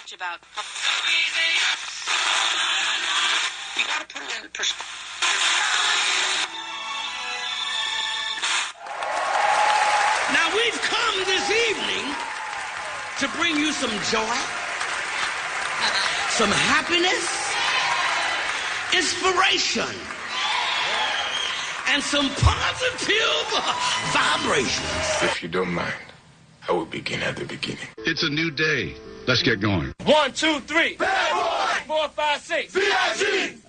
about. You got to put it in perspective. Now, we've come this evening to bring you some joy, some happiness, inspiration, and some positive vibrations. If you don't mind, I will begin at the beginning. It's a new day. Let's get going. 1, 2, 3. Bad boy. 4, 5, 6. VIG.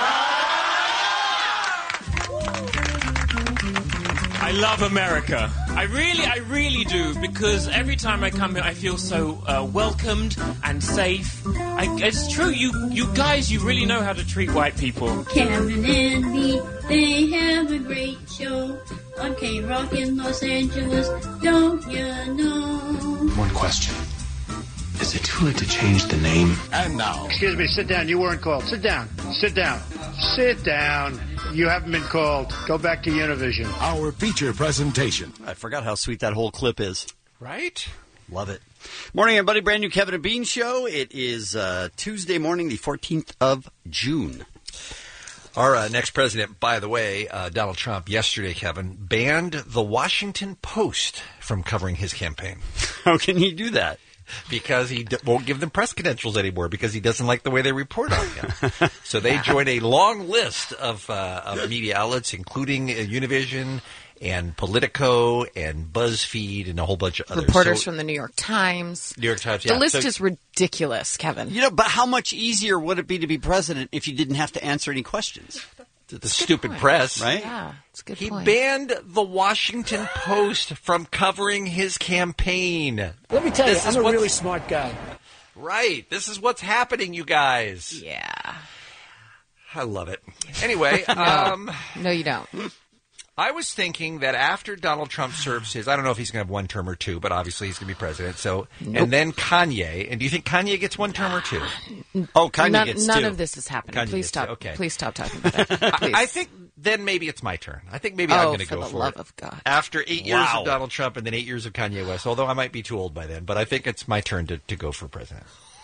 I love America. I really do, because every time I come here, I feel so welcomed and safe. It's true, you guys, you really know how to treat white people. Kevin and me, they have a great show on K-Rock in Los Angeles. Don't you know? One question. Is it too late to change the name? And now. Excuse me, sit down. You weren't called. Sit down. Sit down. Sit down. You haven't been called. Go back to Univision. Our feature presentation. I forgot how sweet that whole clip is. Right? Love it. Morning, everybody. Brand new Kevin and Bean show. It is Tuesday morning, the 14th of June. Our next president, by the way, Donald Trump, yesterday, Kevin, banned the Washington Post from covering his campaign. How can he do that? Because he won't give them press credentials anymore because he doesn't like the way they report on him. So they joined a long list of media outlets, including Univision and Politico and BuzzFeed and a whole bunch of others. Reporters from the New York Times. New York Times, yeah. The list is ridiculous, Kevin. You know, but how much easier would it be to be president if you didn't have to answer any questions? The stupid press, right? Yeah, it's a good He point. banned the Washington Post from covering his campaign. Let me tell you, I'm a really smart guy. Right. This is what's happening, you guys. Yeah. I love it. Anyway, No, you don't. I was thinking that after Donald Trump serves his, I don't know if he's going to have one term or two, but obviously he's going to be president. So, And then Kanye. And do you think Kanye gets one term or two? Oh, Kanye gets two. None of this is happening. Kanye Please gets stop. two. Okay. Please stop talking about that. Please. I think then maybe it's my turn. I think maybe I'm going to go for it. For the love of God. After 8 years of Donald Trump and then 8 years of Kanye West, although I might be too old by then, but I think it's my turn to go for president.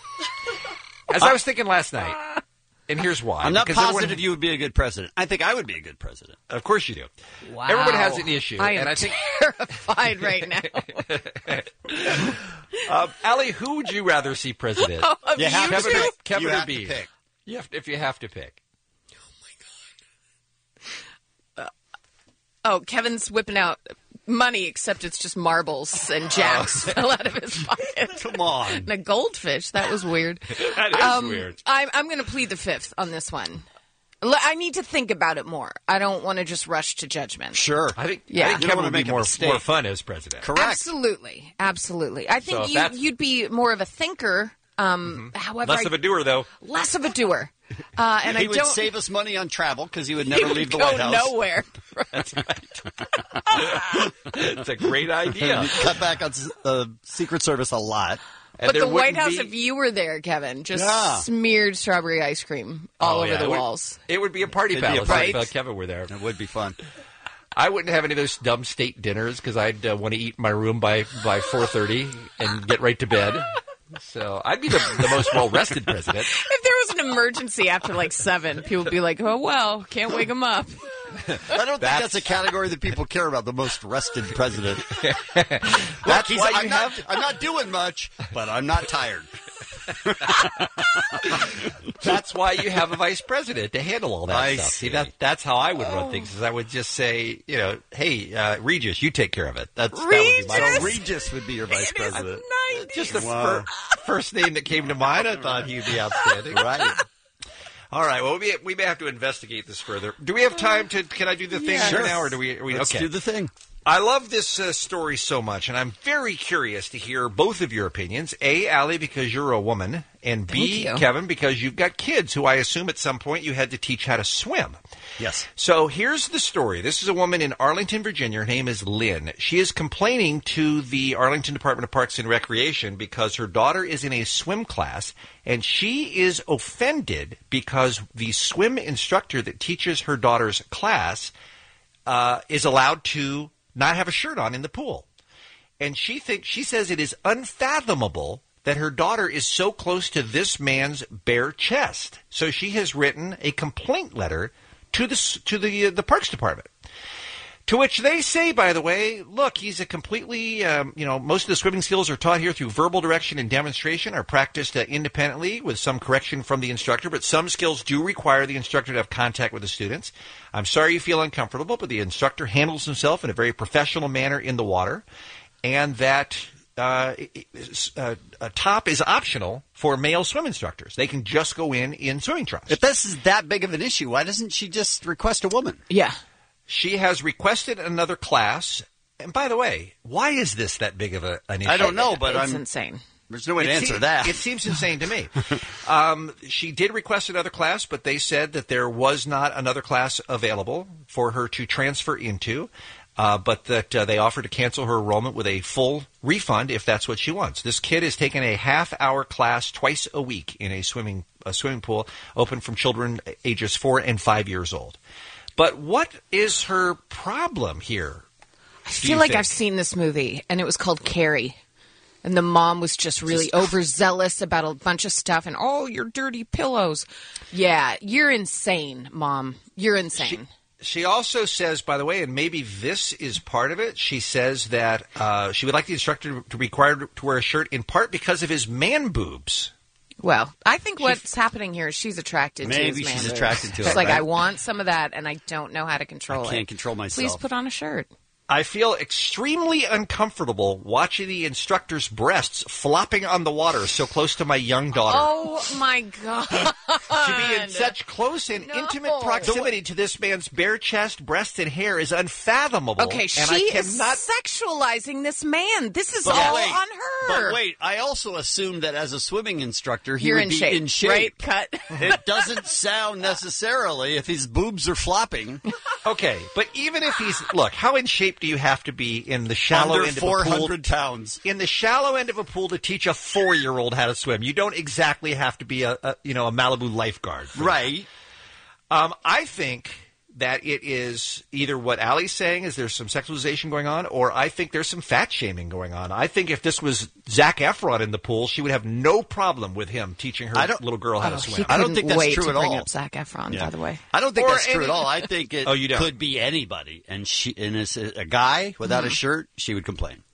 As I was thinking last night, and here's why. I'm not positive you would be a good president. I think I would be a good president. Of course you do. Wow. Everyone has an issue. I am and I think terrified right now. Allie, who would you rather see president? You have to pick. Kevin You or have to Bean? pick. If you have to pick. Oh, Kevin's whipping out money, except it's just marbles and jacks fell out of his pocket. Come on. And a goldfish. That was weird. That is weird. I'm going to plead the fifth on this one. I need to think about it more. I don't want to just rush to judgment. Sure. I think Yeah. Kevin You don't would wanna be make a more mistake. fun as president. Correct. Absolutely. Absolutely. I think So if that's- you'd be more of a thinker. However, Less of a doer, though. less of a doer. And He I would don't save us money on travel because he would he never would leave the go White House. nowhere. That's right. It's a great idea. Cut back on Secret Service a lot. And But there the White wouldn't House, be- if you were there, Kevin, just Yeah. smeared strawberry ice cream all over the walls. It would be a party It'd be a palace party. if Kevin were there. It would be fun. I wouldn't have any of those dumb state dinners because I'd want to eat in my room by 4:30 and get right to bed. So I'd be the most well-rested president. If there was an emergency after like 7, people would be like, oh, well, can't wake them up. I don't think that's a category that people care about, the most rested president. That's why I'm not doing much, but I'm not tired. That's why you have a vice president to handle all that I stuff. see. That's how I would run things. Is I would just say, hey, Regis, you take care of it. That would be my Regis? Regis would be your vice president. just the Wow. first name that came to mind. I thought he'd be outstanding. Right. All right. Well, we may have to investigate this further. Do we have time to? Can I do the thing Sure. now, or do we? Let's okay. do the thing. I love this story so much, and I'm very curious to hear both of your opinions. A, Allie, because you're a woman, and B, Thank you. Kevin, because you've got kids who I assume at some point you had to teach how to swim. Yes. So here's the story. This is a woman in Arlington, Virginia. Her name is Lynn. She is complaining to the Arlington Department of Parks and Recreation because her daughter is in a swim class, and she is offended because the swim instructor that teaches her daughter's class is allowed to not have a shirt on in the pool. And she says it is unfathomable that her daughter is so close to this man's bare chest. So she has written a complaint letter to the Parks Department. To which they say, by the way, look, he's a completely, most of the swimming skills are taught here through verbal direction and demonstration, are practiced independently with some correction from the instructor, but some skills do require the instructor to have contact with the students. I'm sorry you feel uncomfortable, but the instructor handles himself in a very professional manner in the water, and that a top is optional for male swim instructors. They can just go in swimming trunks. If this is that big of an issue, why doesn't she just request a woman? Yeah. She has requested another class. And by the way, why is this that big of an issue? I don't know, but It's insane. There's no way to answer that. It seems insane to me. She did request another class, but they said that there was not another class available for her to transfer into, but that they offered to cancel her enrollment with a full refund if that's what she wants. This kid is taking a half-hour class twice a week in a swimming pool open from children ages 4 and 5 years old. But what is her problem here? I feel like I've seen this movie, and it was called Carrie. And the mom was just really overzealous about a bunch of stuff, and, your dirty pillows. Yeah, you're insane, Mom. You're insane. She also says, by the way, and maybe this is part of it, she says that she would like the instructor to be required to wear a shirt in part because of his man boobs. Well, I think what's happening here is she's attracted to his man Maybe she's boobs. attracted to it. It's like, right? I want some of that, and I don't know how to control it. I can't control myself. Please put on a shirt. I feel extremely uncomfortable watching the instructor's breasts flopping on the water so close to my young daughter. Oh, my God. To be in such close and intimate proximity to this man's bare chest, breasts, and hair is unfathomable. Okay, and she is cannot sexualizing this man. This is But all wait, on her. But wait, I also assume that as a swimming instructor, he You're would in be shape, in shape. right? Cut. It doesn't sound necessarily if his boobs are flopping. Okay, but even if look, how in shape do you have to be in the shallow Under end of a pool? 400 pounds. In the shallow end of a pool to teach a 4-year-old how to swim. You don't exactly have to be a Malibu lifeguard. Right. I think that it is either what Allie's saying is there's some sexualization going on, or I think there's some fat shaming going on. I think if this was Zac Efron in the pool, she would have no problem with him teaching her little girl how to swim. I don't think that's wait true to at bring all. Up Zac Efron, by the way. I don't think Or that's true any- at all. I think it you don't? could be anybody. And as a guy without a shirt, she would complain.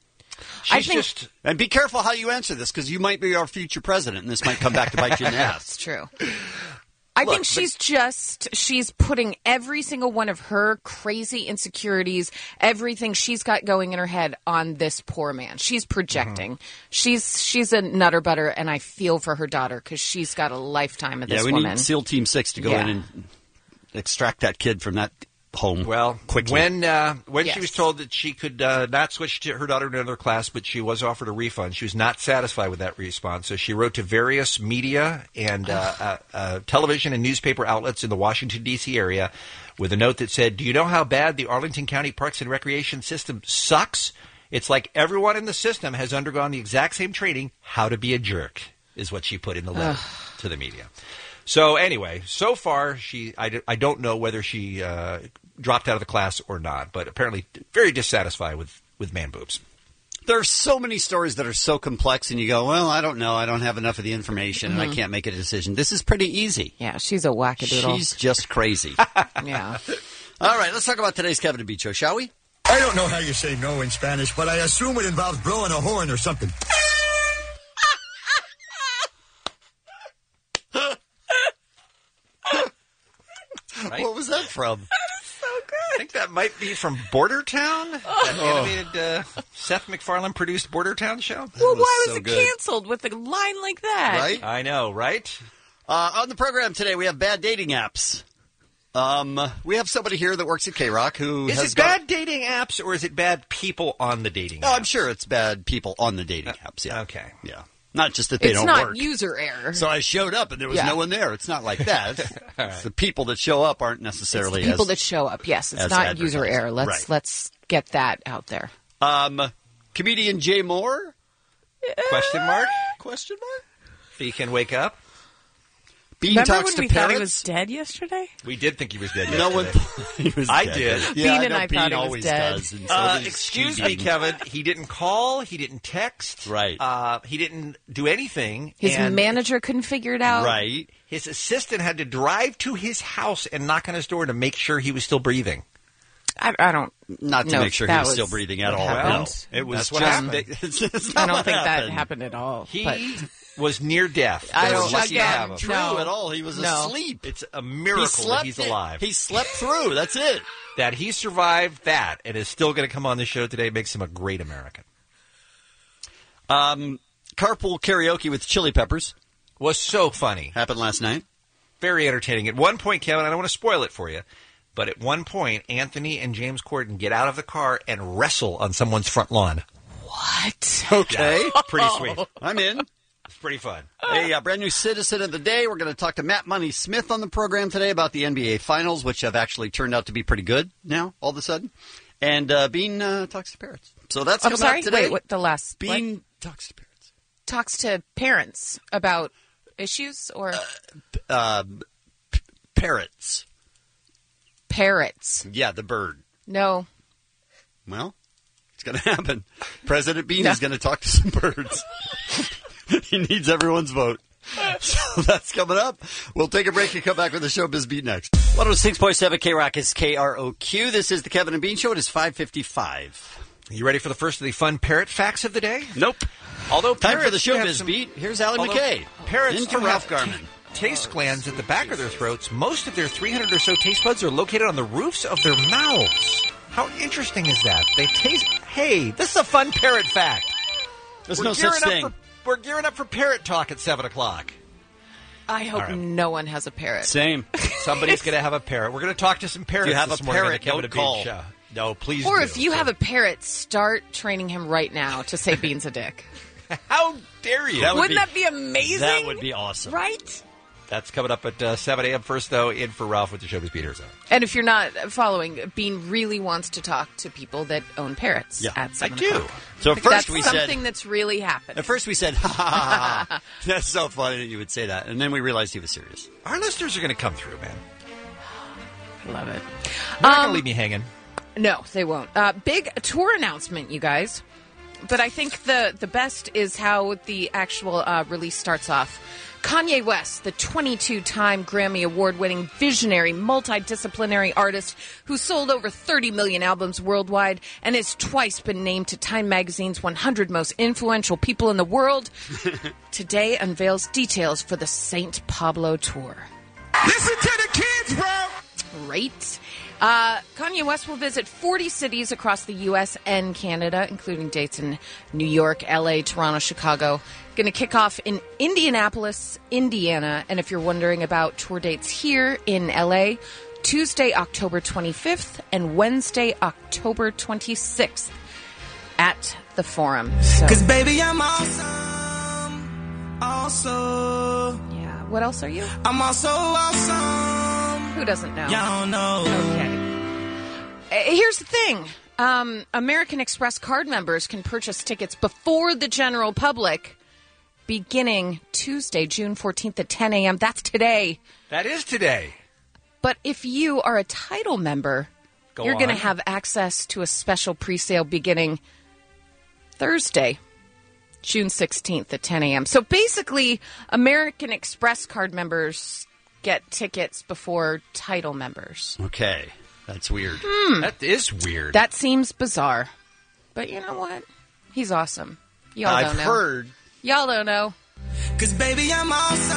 And be careful how you answer this, because you might be our future president, and this might come back to bite you in the ass. That's true. I think she's putting every single one of her crazy insecurities, everything she's got going in her head on this poor man. She's projecting. She's a nutter butter, and I feel for her daughter because she's got a lifetime of this we woman. need SEAL Team 6 to go in and extract that kid from that home. Well, quickly. when she was told that she could not switch to her daughter to another class, but she was offered a refund, she was not satisfied with that response. So she wrote to various media and television and newspaper outlets in the Washington, D.C. area with a note that said, "Do you know how bad the Arlington County Parks and Recreation system sucks? It's like everyone in the system has undergone the exact same training, how to be a jerk," is what she put in the letter to the media. So anyway, so far, I don't know whether she dropped out of the class or not, but apparently very dissatisfied with man boobs. There are so many stories that are so complex, and you go, well, I don't know. I don't have enough of the information, and I can't make a decision. This is pretty easy. Yeah, she's a wackadoodle. She's just crazy. Yeah. All right, let's talk about today's Kevin and Beach Show, shall we? I don't know how you say no in Spanish, but I assume it involves blowing a horn or something. Right? What was that from? So good. I think that might be from Border Town, that animated Seth MacFarlane produced Border Town show. Well, why was so it good. canceled with a line like that? Right? I know, right? On the program today, we have bad dating apps. We have somebody here that works at K-Rock who Is has it bad dating apps or is it bad people on the dating apps? No, I'm sure it's bad people on the dating apps. Yeah. Okay. Yeah. Not just that they It's don't not work. user error. So I showed up and there was no one there. It's not like that. It's the people that show up aren't necessarily It's people as that show up. Yes, it's as not user advertised. error. Right. Let's get that out there. Comedian Jay Moore? Question mark? Question mark? If he can wake up. Bean Remember talks when to we parrots. thought he was dead yesterday? We did think he was dead yesterday. No one thought he was I dead. did. Yeah, Bean and I Bean thought he was always dead. does. And so does Excuse me, Bean. Kevin. He didn't call. He didn't text. Right. He didn't do anything. His and manager couldn't figure it out. Right. his assistant had to drive to his house and knock on his door to make sure he was still breathing. I don't. Not to know make if sure he that was still breathing at what all. happened. No, it was That's what just. happened. It's I not don't what think that happened. happened at all. He but was near death. I They were don't- lucky to again, have him. True No. at all. He was No. asleep. It's a miracle that he's alive. He slept through. That's it. That he survived that and is still going to come on the show today makes him a great American. Carpool karaoke with Chili Peppers Was so funny. happened last night. Very entertaining. At one point, Kevin, I don't want to spoil it for you, but at one point, Anthony and James Corden get out of the car and wrestle on someone's front lawn. what? Okay. Pretty sweet. I'm in. It's pretty fun. A brand new citizen of the day. We're going to talk to Matt Money Smith on the program today about the NBA Finals, which have actually turned out to be pretty good now, all of a sudden. And Bean talks to parrots. So that's I'm coming sorry. up today. Wait, what? The last Bean talks to parrots. talks to parents about issues or Parrots. parrots. Yeah, the bird. No. Well, it's going to happen. President Bean No. is going to talk to some birds. He needs everyone's vote. So that's coming up. We'll take a break and come back with the Showbiz Beat next. 106.7 K-Rock is KROQ. This is the Kevin and Bean Show. It is 5:55. You ready for the first of the fun parrot facts of the day? Nope. Although Time for the parrots do have Showbiz some- Beat. Here's Allie although McKay. Parrots in for do Ralph have Garman. taste glands at the back of their throats. Most of their 300 or so taste buds are located on the roofs of their mouths. How interesting is that? They taste... Hey, this is a fun parrot fact. There's no such thing. We're gearing up for parrot talk at 7 o'clock. I hope All right. no one has a parrot. Same. Somebody's going to have a parrot. We're going to talk to some parrots If you have this a morning on parrot, the Kevin don't and Bean call. Show. No, please Or do. if you have a parrot, start training him right now to say Bean's a dick. How dare you? Wouldn't that be amazing? That would be awesome. Right? That's coming up at 7 a.m. First, though, in for Ralph with the Showbiz Beat. Here's that. And if you're not following, Bean really wants to talk to people that own parrots Yeah, at 7 I do. o'clock. So Because first that's we something said... that's really happening. At first we said, ha, ha, ha, ha. That's so funny that you would say that. And then we realized he was serious. Our listeners are going to come through, man. I love it. They're not going to leave me hanging. No, they won't. Big tour announcement, you guys. But I think the best is how the actual release starts off. Kanye West, the 22-time Grammy Award-winning visionary, multidisciplinary artist who sold over 30 million albums worldwide and has twice been named to Time Magazine's 100 most influential people in the world, today unveils details for the St. Pablo tour. Listen to the kids, bro. Right. Kanye West will visit 40 cities across the U.S. and Canada, including dates in New York, L.A., Toronto, Chicago. Going to kick off in Indianapolis, Indiana. And if you're wondering about tour dates here in L.A., Tuesday, October 25th and Wednesday, October 26th at the Forum. So, 'Cause baby, I'm awesome. Also. yeah. What else are you? I'm also awesome. Who doesn't know? Y'all know. Okay. Here's the thing. American Express card members can purchase tickets before the general public beginning Tuesday, June 14th at 10 a.m. That's today. That is today. But if you are a title member, you're going to have access to a special pre-sale beginning Thursday, June 16th at 10 a.m. So basically, American Express card members get tickets before title members. Okay. That's weird. That is weird. That seems bizarre. But you know what? He's awesome. Y'all I've don't know. heard. Y'all don't know. 'Cause baby, I'm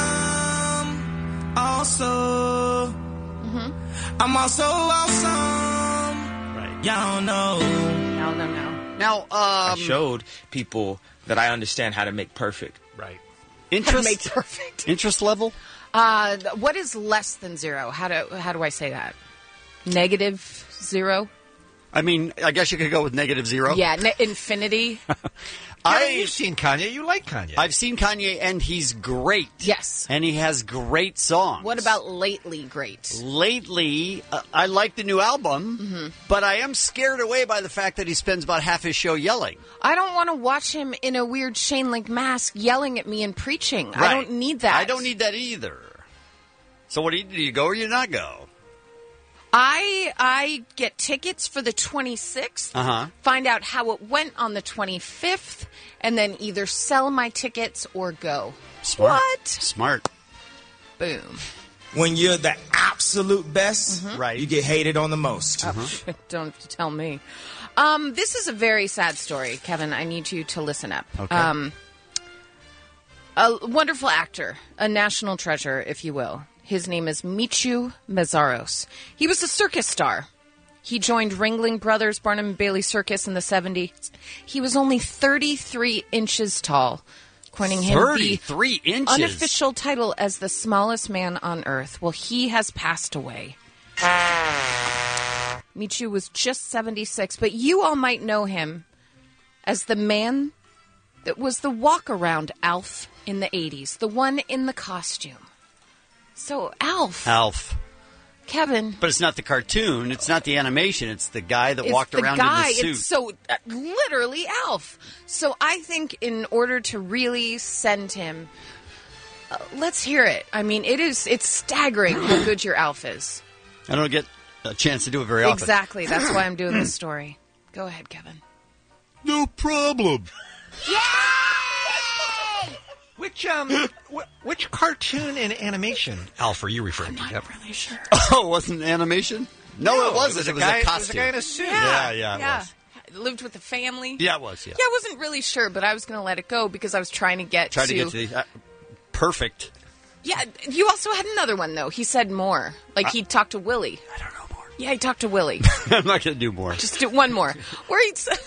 awesome. Also. I'm also awesome. Right. Y'all know. Y'all don't know. Now, I showed people that I understand how to make perfect. Right. interest, Made perfect. interest level? What is less than zero? How do I say that? Negative zero? I mean, I guess you could go with -0. Yeah, infinity. You've seen Kanye. You like Kanye. I've seen Kanye, and he's great. Yes. And he has great songs. What about lately great? Lately, I like the new album, but I am scared away by the fact that he spends about half his show yelling. I don't want to watch him in a weird Shane Link mask yelling at me and preaching. Right. I don't need that. I don't need that either. So what do you go or you not go? I get tickets for the 26th, find out how it went on the 25th, and then either sell my tickets or go. Smart. What? Smart. Boom. When you're the absolute best, right, you get hated on the most. Don't tell me. This is a very sad story, Kevin. I need you to listen up. Okay. A wonderful actor, a national treasure, if you will. His name is Michu Meszaros. He was a circus star. He joined Ringling Brothers Barnum and Bailey Circus in the 70s. He was only 33 inches tall, coining him 33 the inches? unofficial title as the smallest man on Earth. Well, he has passed away. Michu was just 76, but you all might know him as the man that was the walk-around Alf in the 80s, the one in the costume. So, Alf. Kevin. But it's not the cartoon. It's not the animation. It's the guy that walked around in the suit. It's so literally Alf. So I think in order to really send him, let's hear it. I mean, it's staggering how good your Alf is. I don't get a chance to do it very often. Exactly. That's why I'm doing this story. Go ahead, Kevin. No problem. Which cartoon and animation, Alf, are you referring to? I'm not really sure. Oh, it wasn't animation? No, it wasn't. It was a costume. It was a guy in a suit. Yeah, it was. Lived with the family. Yeah, it was, yeah. Yeah, I wasn't really sure, but I was going to let it go because I was trying to get to the perfect. Yeah, you also had another one, though. He said more. Like, he talked to Willie. I don't know more. Yeah, he talked to Willie. I'm not going to do more. Just do one more. Where he said...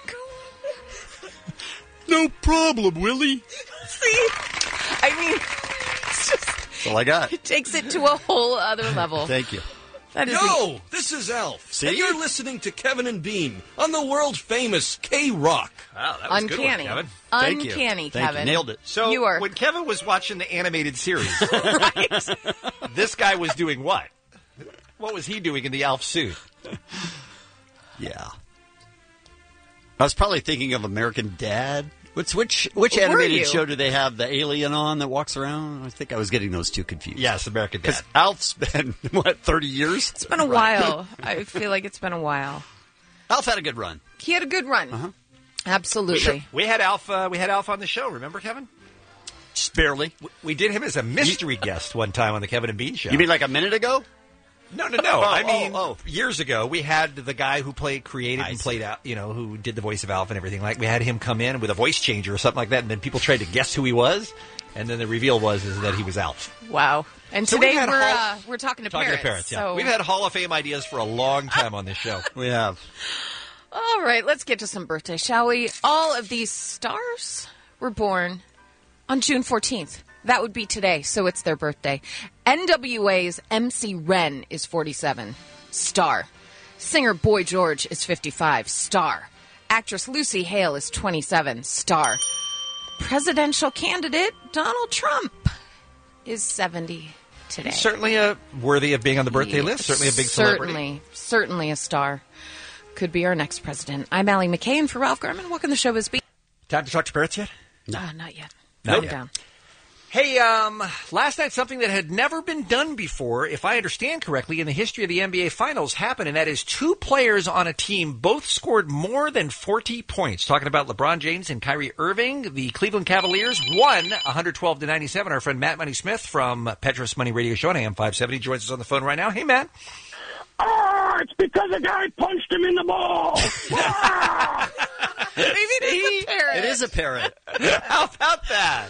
No problem, Willie. See? I mean, it's just... That's all I got. It takes it to a whole other level. Thank you. That is Yo, this is Alf. See? And you're listening to Kevin and Bean on the world-famous K-Rock. Wow, that was a good one, uncanny. Kevin. Thank you. Uncanny, Thank Kevin. you. Nailed it. So You are. when Kevin was watching the animated series, Right? this guy was doing what? What was he doing in the Alf suit? Yeah. I was probably thinking of American Dad. Which Were animated you? show do they have the alien on that walks around? I think I was getting those two confused. Yes, American Dad. Because Alf's been, 30 years? It's been a while. I feel like it's been a while. Alf had a good run. He had a good run. Absolutely. We had Alf on the show, remember, Kevin? Just barely. We did him as a mystery guest one time on the Kevin and Bean show. You mean like a minute ago? No. I mean, years ago, we had the guy who created and played out, who did the voice of Alf and everything. Like, we had him come in with a voice changer or something like that, and then people tried to guess who he was, and then the reveal was that he was Alf. Wow. And So today we had we're talking to Talking parrots. to parrots, yeah. So. We've had Hall of Fame ideas for a long time on this show. We have. All right, let's get to some birthdays, shall we? All of these stars were born on June 14th. That would be today, so it's their birthday. NWA's MC Ren is 47. Star. Singer Boy George is 55. Star. Actress Lucy Hale is 27. Star. Presidential candidate Donald Trump is 70 today. Certainly worthy of being on the birthday list. Certainly a big celebrity. Certainly a star. Could be our next president. I'm Allie McKay, and for Ralph Garman, welcome to the show, Bisbee. Time to talk to parrots yet? Not yet. Not Calm yet. down. Hey, last night something that had never been done before, if I understand correctly, in the history of the NBA Finals happened, and that is two players on a team both scored more than 40 points. Talking about LeBron James and Kyrie Irving. The Cleveland Cavaliers won 112-97. Our friend Matt Money Smith from Petros Money Radio Show on AM 570 joins us on the phone right now. Hey, Matt. Oh, it's because a guy punched him in the ball. Maybe it is a parrot. It is a parrot. How about that?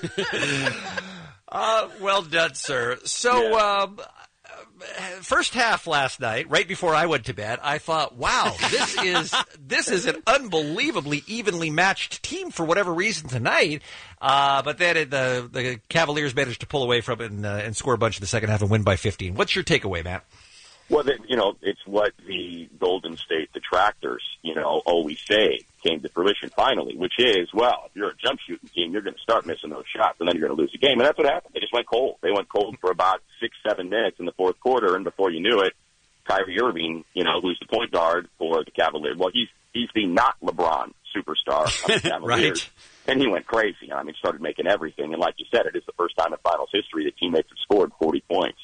Well done, sir. So, first half last night, right before I went to bed, I thought, wow, this is an unbelievably evenly matched team for whatever reason tonight. But then the Cavaliers managed to pull away from it and score a bunch in the second half and win by 15. What's your takeaway, Matt? Well, it's what the Golden State detractors, always say came to fruition finally, which is, well, if you're a jump shooting team, you're going to start missing those shots, and then you're going to lose the game. And that's what happened. They just went cold. They went cold for about 6-7 minutes in the fourth quarter, and before you knew it, Kyrie Irving, who's the point guard for the Cavaliers, well, he's the not LeBron superstar of the Cavaliers. Right. And he went crazy. Started making everything. And like you said, it is the first time in finals history that teammates have scored 40 points.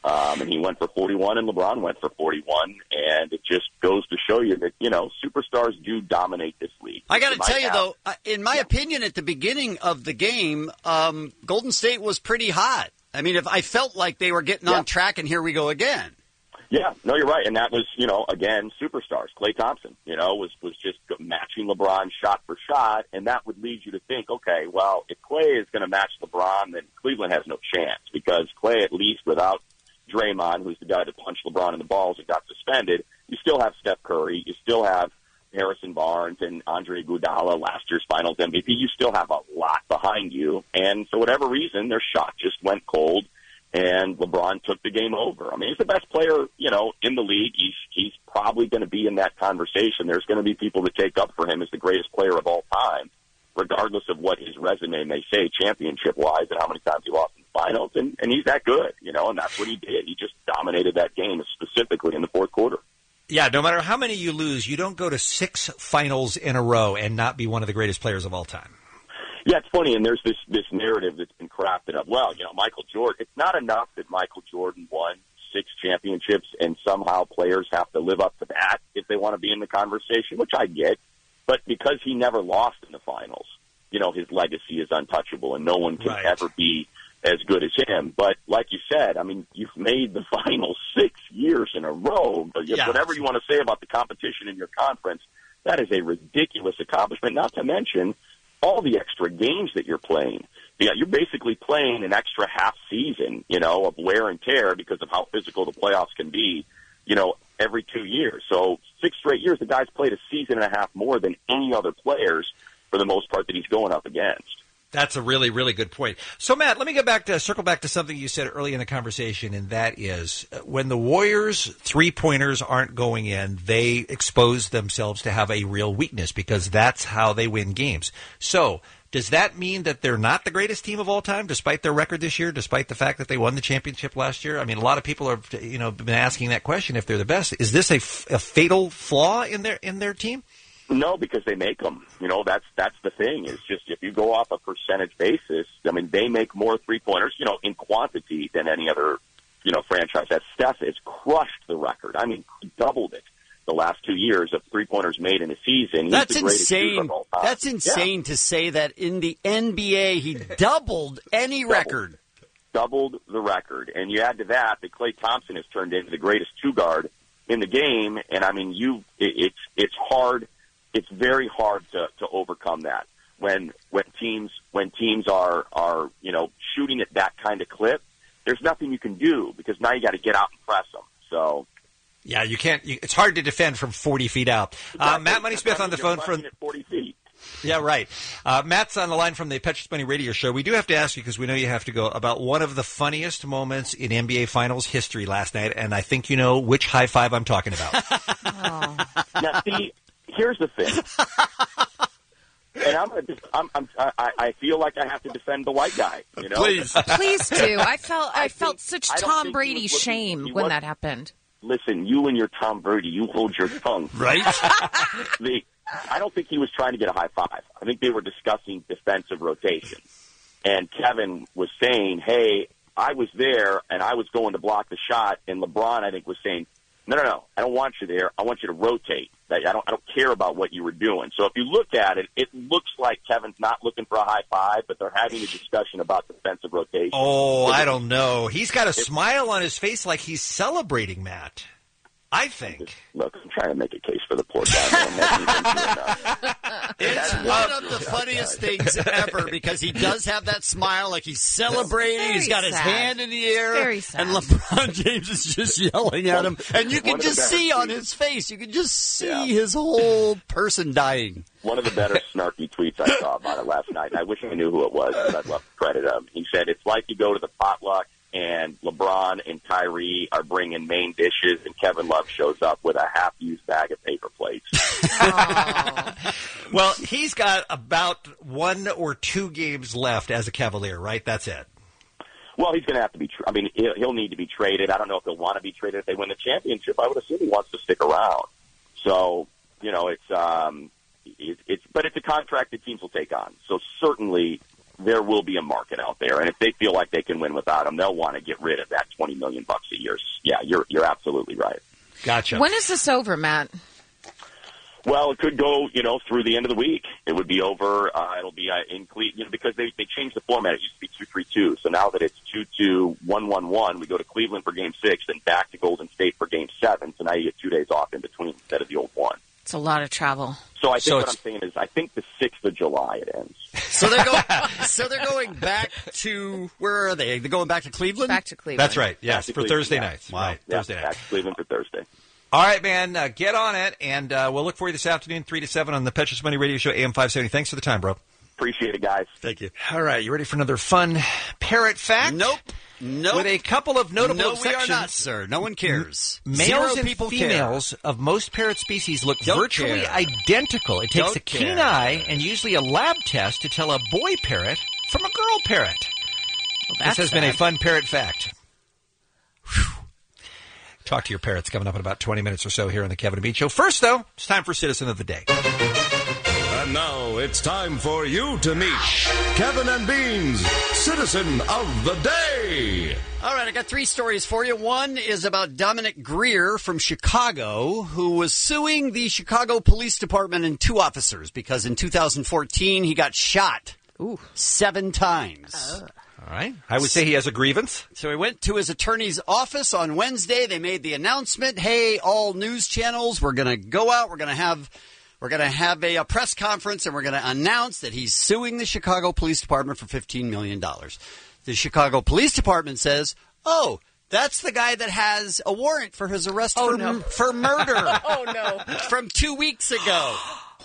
And he went for 41, and LeBron went for 41, and it just goes to show you that, superstars do dominate this league. I got to tell you, though, in my opinion, at the beginning of the game, Golden State was pretty hot. I mean, if I felt like they were getting on track, and here we go again. Yeah, no, you're right. And that was, again, superstars. Klay Thompson, was just matching LeBron shot for shot. And that would lead you to think, okay, well, if Klay is going to match LeBron, then Cleveland has no chance, because Klay, at least without Draymond, who's the guy that punched LeBron in the balls and got suspended, you still have Steph Curry. You still have Harrison Barnes and Andre Iguodala, last year's Finals MVP. You still have a lot behind you. And for whatever reason, their shot just went cold. And LeBron took the game over. I mean, he's the best player, in the league. He's probably going to be in that conversation. There's going to be people that take up for him as the greatest player of all time, regardless of what his resume may say championship-wise and how many times he lost in the finals. And he's that good, and that's what he did. He just dominated that game, specifically in the fourth quarter. Yeah, no matter how many you lose, you don't go to 6 finals in a row and not be one of the greatest players of all time. Yeah, it's funny, and there's this narrative that's been crafted up. Well, Michael Jordan, it's not enough that Michael Jordan won 6 championships and somehow players have to live up to that if they want to be in the conversation, which I get. But because he never lost in the finals, his legacy is untouchable and no one can ever be as good as him. But like you said, I mean, you've made the finals 6 years in a row. Yeah. Whatever you want to say about the competition in your conference, that is a ridiculous accomplishment, not to mention all the extra games that you're playing. Yeah, you're basically playing an extra half season, of wear and tear because of how physical the playoffs can be, every 2 years. So 6 straight years, the guy's played a season and a half more than any other players for the most part that he's going up against. That's a really, really good point. So, Matt, let me circle back to something you said early in the conversation, and that is when the Warriors' three-pointers aren't going in, they expose themselves to have a real weakness because that's how they win games. So, does that mean that they're not the greatest team of all time, despite their record this year, despite the fact that they won the championship last year? I mean, a lot of people have, been asking that question if they're the best. Is this a fatal flaw in their team? No, because they make them. That's the thing. Is just if you go off a percentage basis, I mean, they make more three-pointers, in quantity than any other, franchise. That Steph has crushed the record. I mean, doubled it the last 2 years of three-pointers made in a season. That's insane. That's insane to say that in the NBA he doubled any record. Doubled the record. And you add to that Klay Thompson has turned into the greatest two-guard in the game. And, I mean, it's hard. It's very hard to overcome that when teams are shooting at that kind of clip. There's nothing you can do because now you got to get out and press them. So yeah, you can't. It's hard to defend from 40 feet out. Exactly. Matt Money Smith on the phone from 40 feet. Yeah, right. Matt's on the line from the Petrus Money Radio Show. We do have to ask you, because we know you have to go, about one of the funniest moments in NBA Finals history last night, and I think you know which high five I'm talking about. Now, see, here's the thing. And I feel like I have to defend the white guy. Please do. I felt such Tom Brady shame when that happened. Listen, you and your Tom Brady, you hold your tongue, right? I don't think he was trying to get a high five. I think they were discussing defensive rotation, and Kevin was saying, "Hey, I was there and I was going to block the shot," and LeBron, I think, was saying, No, I don't want you there. I want you to rotate. I don't care about what you were doing. So if you look at it, it looks like Kevin's not looking for a high five, but they're having a discussion about defensive rotation. Oh, I don't know. He's got a smile on his face like he's celebrating, Matt. I think. Look, I'm trying to make a case for the poor guy. It's one of the funniest things ever because he does have that smile like he's celebrating. He's got his hand in the air. Very sad. And LeBron James is just yelling at him. And you can just see on his face, you can just see his whole person dying. One of the better snarky tweets I saw about it last night, and I wish I knew who it was, but I'd love to credit him. He said, it's like you go to the potluck and LeBron and Kyrie are bringing main dishes, and Kevin Love shows up with a half-used bag of paper plates. Well, he's got about 1 or 2 games left as a Cavalier, right? That's it. Well, he's going to have to be. He'll need to be traded. I don't know if he'll want to be traded if they win the championship. I would assume he wants to stick around. So, but it's a contract that teams will take on. So certainly, there will be a market out there, and if they feel like they can win without him, they'll want to get rid of that $20 million a year. Yeah, you're absolutely right. Gotcha. When is this over, Matt? Well, it could go, through the end of the week. It would be over. It'll be in Cleveland, because they changed the format. It used to be 2-3-2. So now that it's 2-2-1-1-1, we go to Cleveland for Game 6, then back to Golden State for Game 7. So now you get 2 days off in between instead of the old one. It's a lot of travel. So I think what I'm saying is, I think the 6th of July it ends. So they're going back to, where are they? They're going back to Cleveland? Back to Cleveland. That's right. Yes, for Thursday nights. Wow. Right, Yeah, Thursday night. back to Cleveland for Thursday. All right, man. Get on it, and we'll look for you this afternoon, 3 to 7 on the Petrus Money Radio Show, AM 570. Thanks for the time, bro. Appreciate it, guys. Thank you. All right, you ready for another fun parrot fact? Nope. With a couple of notable No, exceptions. we are not, sir. No one cares. Males Zero and people females of most parrot species look Don't virtually care. identical. It takes Don't a keen care. eye and usually a lab test to tell a boy parrot from a girl parrot. This has been a fun parrot fact. Whew. Talk to your parrots coming up in about 20 minutes or so here on the Kevin and Bean Show. First, though, it's time for Citizen of the Day. And now it's time for you to meet Kevin and Bean's Citizen of the Day. All right, I got 3 stories for you. One is about Dominic Greer from Chicago, who was suing the Chicago Police Department and 2 officers because in 2014 he got shot 7 times. All right. I would say he has a grievance. So he went to his attorney's office on Wednesday. They made the announcement, hey, all news channels, we're going to go out, we're going to have a press conference, and we're going to announce that he's suing the Chicago Police Department for $15 million. The Chicago Police Department says, oh, that's the guy that has a warrant for his arrest for murder. Oh, no. From 2 weeks ago.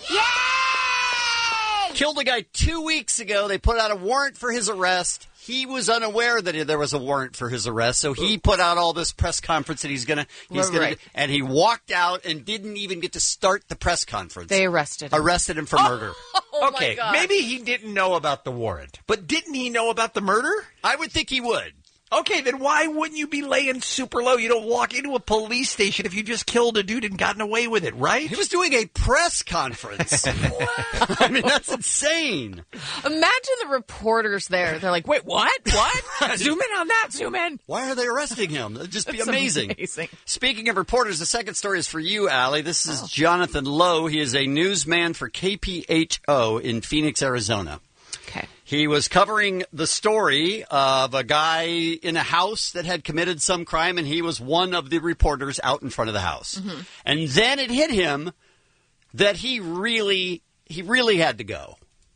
Killed a guy 2 weeks ago. They put out a warrant for his arrest. He was unaware that there was a warrant for his arrest, so he put out all this press conference that he's gonna, and he walked out and didn't even get to start the press conference. They arrested him for murder. Okay, maybe he didn't know about the warrant, but didn't he know about the murder? I would think he would. Okay, then why wouldn't you be laying super low? You don't walk into a police station if you just killed a dude and gotten away with it, right? He was doing a press conference. I mean, that's insane. Imagine the reporters there. They're like, wait, what? What? Zoom in on that. Zoom in. Why are they arresting him? It'd just be That's amazing. Speaking of reporters, the second story is for you, Allie. This is Jonathan Lowe. He is a newsman for KPHO in Phoenix, Arizona. Okay. He was covering the story of a guy in a house that had committed some crime, and he was one of the reporters out in front of the house. Mm-hmm. And then it hit him that he really had to go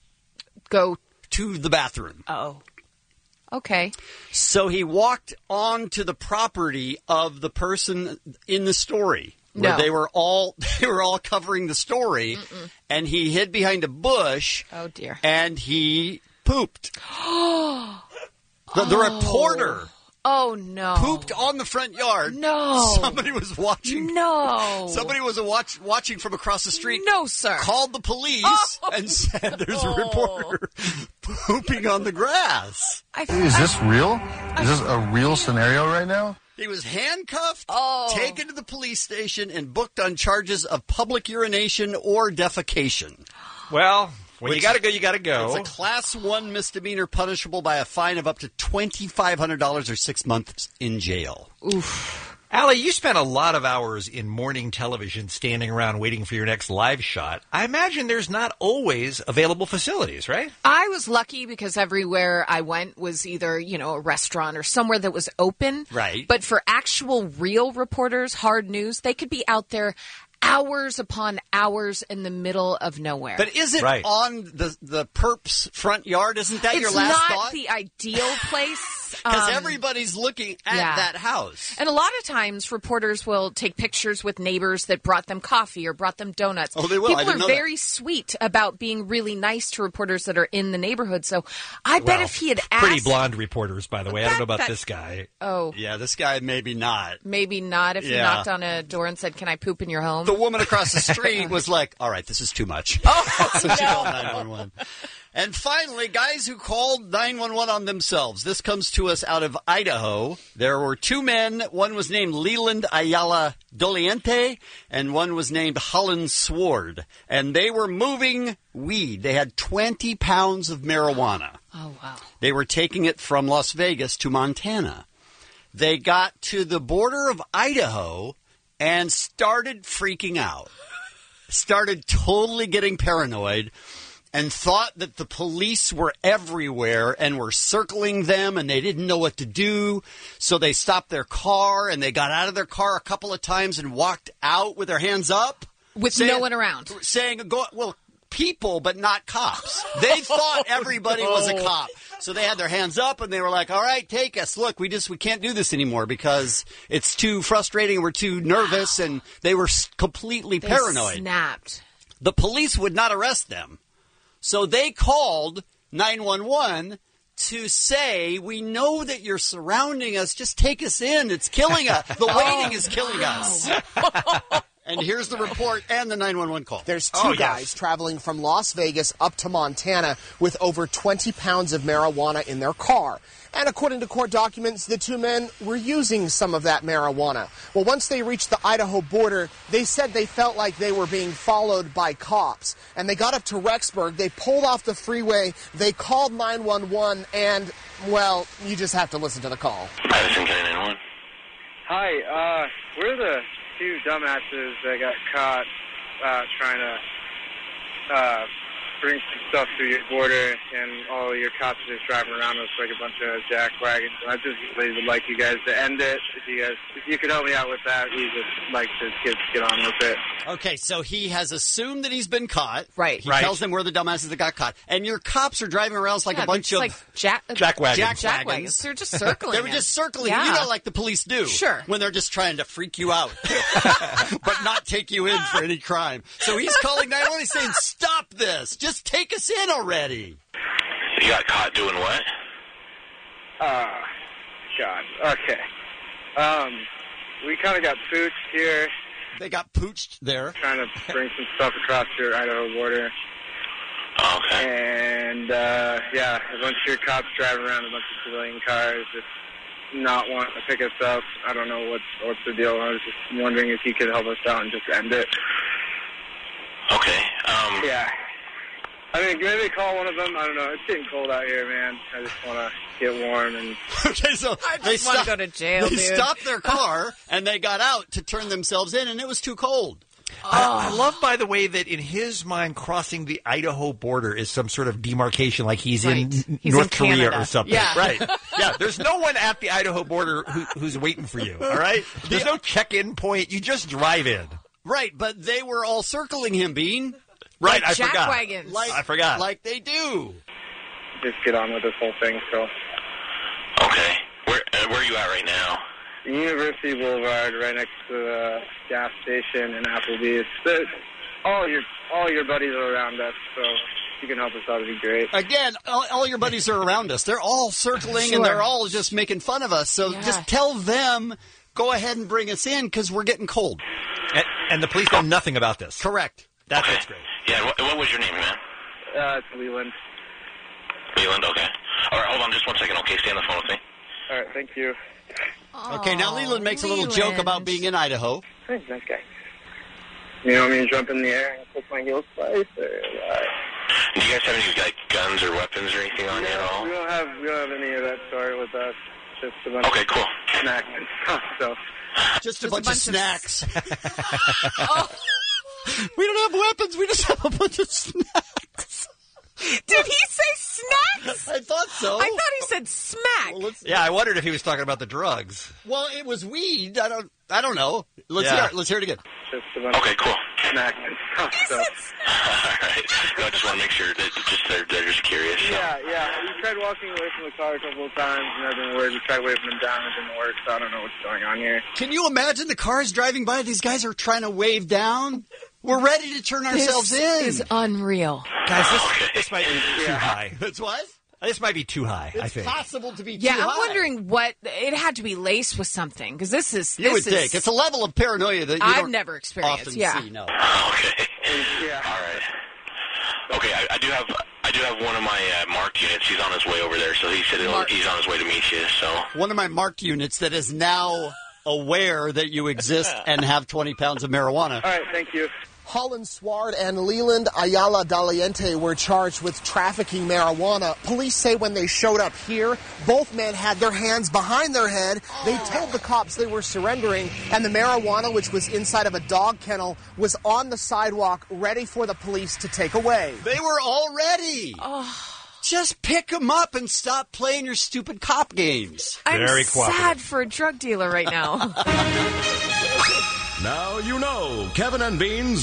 to the bathroom. Oh. Okay. So he walked onto the property of the person in the story. Where they were all covering the story, and he hid behind a bush. Oh dear! And he pooped. The reporter. Oh no! Pooped on the front yard. No! Somebody was watching. No! Somebody was watching from across the street. No, sir. Called the police and said, "There's a reporter pooping on the grass." Is this real? Is this a real scenario right now? He was handcuffed, taken to the police station, and booked on charges of public urination or defecation. Well, when you got to go, you got to go. It's a Class 1 misdemeanor punishable by a fine of up to $2,500 or 6 months in jail. Oof. Allie, you spent a lot of hours in morning television standing around waiting for your next live shot. I imagine there's not always available facilities, right? I was lucky because everywhere I went was either, a restaurant or somewhere that was open. Right. But for actual real reporters, hard news, they could be out there hours upon hours in the middle of nowhere. But is it on the perp's front yard? Isn't that your last thought? It's not the ideal place. Because everybody's looking at that house. And a lot of times reporters will take pictures with neighbors that brought them coffee or brought them donuts. Oh, they will. People are very sweet about being really nice to reporters that are in the neighborhood. So I bet if he had asked... Pretty blonde reporters, by the way. I don't know about this guy. Oh. Yeah, this guy maybe not. Maybe not if he knocked on a door and said, "Can I poop in your home?" The woman across the street was like, all right, this is too much. Oh, so she called 911. And finally, guys who called 911 on themselves. This comes to us out of Idaho. There were two men. One was named Leland Ayala Doliente, and one was named Holland Sword. And they were moving weed. They had 20 pounds of marijuana. Oh, wow. They were taking it from Las Vegas to Montana. They got to the border of Idaho and started freaking out. Started totally getting paranoid. And thought that the police were everywhere and were circling them and they didn't know what to do. So they stopped their car and they got out of their car a couple of times and walked out with their hands up. With no one around. Saying, well, people, but not cops. They thought everybody was a cop. So they had their hands up and they were like, all right, take us. Look, we can't do this anymore because it's too frustrating. We're too nervous. And they were completely paranoid. Snapped. The police would not arrest them. So they called 911 to say, we know that you're surrounding us. Just take us in. It's killing us. The waiting is killing us. And here's the report and the 911 call. There's two guys traveling from Las Vegas up to Montana with over 20 pounds of marijuana in their car. And according to court documents, the two men were using some of that marijuana. Well, once they reached the Idaho border, they said they felt like they were being followed by cops. And they got up to Rexburg. They pulled off the freeway. They called 911. And, well, you just have to listen to the call. Madison County 911. Hi, we're the two dumbasses that got caught trying to bring some stuff through your border, and all your cops are just driving around us like a bunch of jack wagons. I just really would like you guys to end it. If you could help me out with that, we would like to get on with it. Okay, so he has assumed that he's been caught. Right. He tells them we're the dumbasses that got caught. And your cops are driving around like a bunch of... like jack wagons. Jack wagons. They're just circling They were him. just circling. Yeah. You know, like the police do. Sure. When they're just trying to freak you out. But not take you in for any crime. So he's calling 911. He's saying, stop this. Just take us in already. You got caught doing what? God. Okay. We kind of got pooched here. They got pooched there. Trying to bring some stuff across your Idaho border. Okay. And, yeah, a bunch of your cops driving around a bunch of civilian cars, just not wanting to pick us up. I don't know what's the deal. I was just wondering if you could help us out and just end it. Okay. Yeah. I mean, maybe call one of them. I don't know. It's getting cold out here, man. I just want to get warm and... Okay, so I just want to go to jail, They dude. stopped their car, and they got out to turn themselves in, and it was too cold. I love, by the way, that in his mind, crossing the Idaho border is some sort of demarcation, like he's in North Korea or something. Yeah. Right. Yeah, there's no one at the Idaho border who's waiting for you, all right? There's no check-in point. You just drive in. Right, but they were all circling him, Bean. Right, Like I forgot. jackwagons. I forgot. Like they do. just get on with this whole thing, so... Okay. Where are you at right now? University Boulevard, right next to the gas station and Applebee's. All your buddies are around us, so if you can help us out, it'd be great. Again, all your buddies are around us. They're all circling, Sure. and they're all just making fun of us. So just tell them, go ahead and bring us in, because we're getting cold. And the police know nothing about this. Correct. That's Okay. what's great. Yeah, what was your name, man? It's Leland. Leland, okay. All right, hold on just one second. Okay, stay on the phone with me. All right, thank you. Okay, now Leland makes a little joke about being in Idaho. Hey, nice guy. You want me to jump in the air and put my heels twice, or what? Do you guys have any like guns or weapons or anything on you at all? We don't have any of that sort with us. Just a bunch Okay, cool. of snacks and stuff, so... Just a bunch of snacks. We don't have weapons. We just have a bunch of snacks. Did he say snacks? I thought so. I thought he said smack. Well, Yeah, I wondered if he was talking about the drugs. well, it was weed. I don't know. Let's Yeah. hear it. Let's hear it again. Just a bunch Okay, cool. of snacks and stuff, so... All right. No, I just want to make sure that they're just curious. So. Yeah. We tried walking away from the car a couple of times, and that didn't work. We tried waving them down, it didn't work, so I don't know what's going on here. Can you imagine the cars driving by? These guys are trying to wave down. We're ready to turn ourselves This in. is unreal. Guys, this might be too high. It's what? This might be too high, I It's think. possible to be Yeah, too I'm high. wondering what it had to be laced with something because this is. You would think. It's a level of paranoia that you I've don't never experienced. often Yeah. see. No. Okay. Yeah. All right. Okay, I do have one of my marked units. He's on his way over there, so he said he's on his way to meet you. So one of my marked units that is now aware that you exist and have 20 pounds of marijuana. All right, thank you. Holland Sward and Leland Ayala Daliente were charged with trafficking marijuana. Police say when they showed up here, both men had their hands behind their head. They told the cops they were surrendering, and the marijuana, which was inside of a dog kennel, was on the sidewalk ready for the police to take away. They were all ready. Just pick them up and stop playing your stupid cop games. I'm sad for a drug dealer right now. Now you know, Kevin and Beans,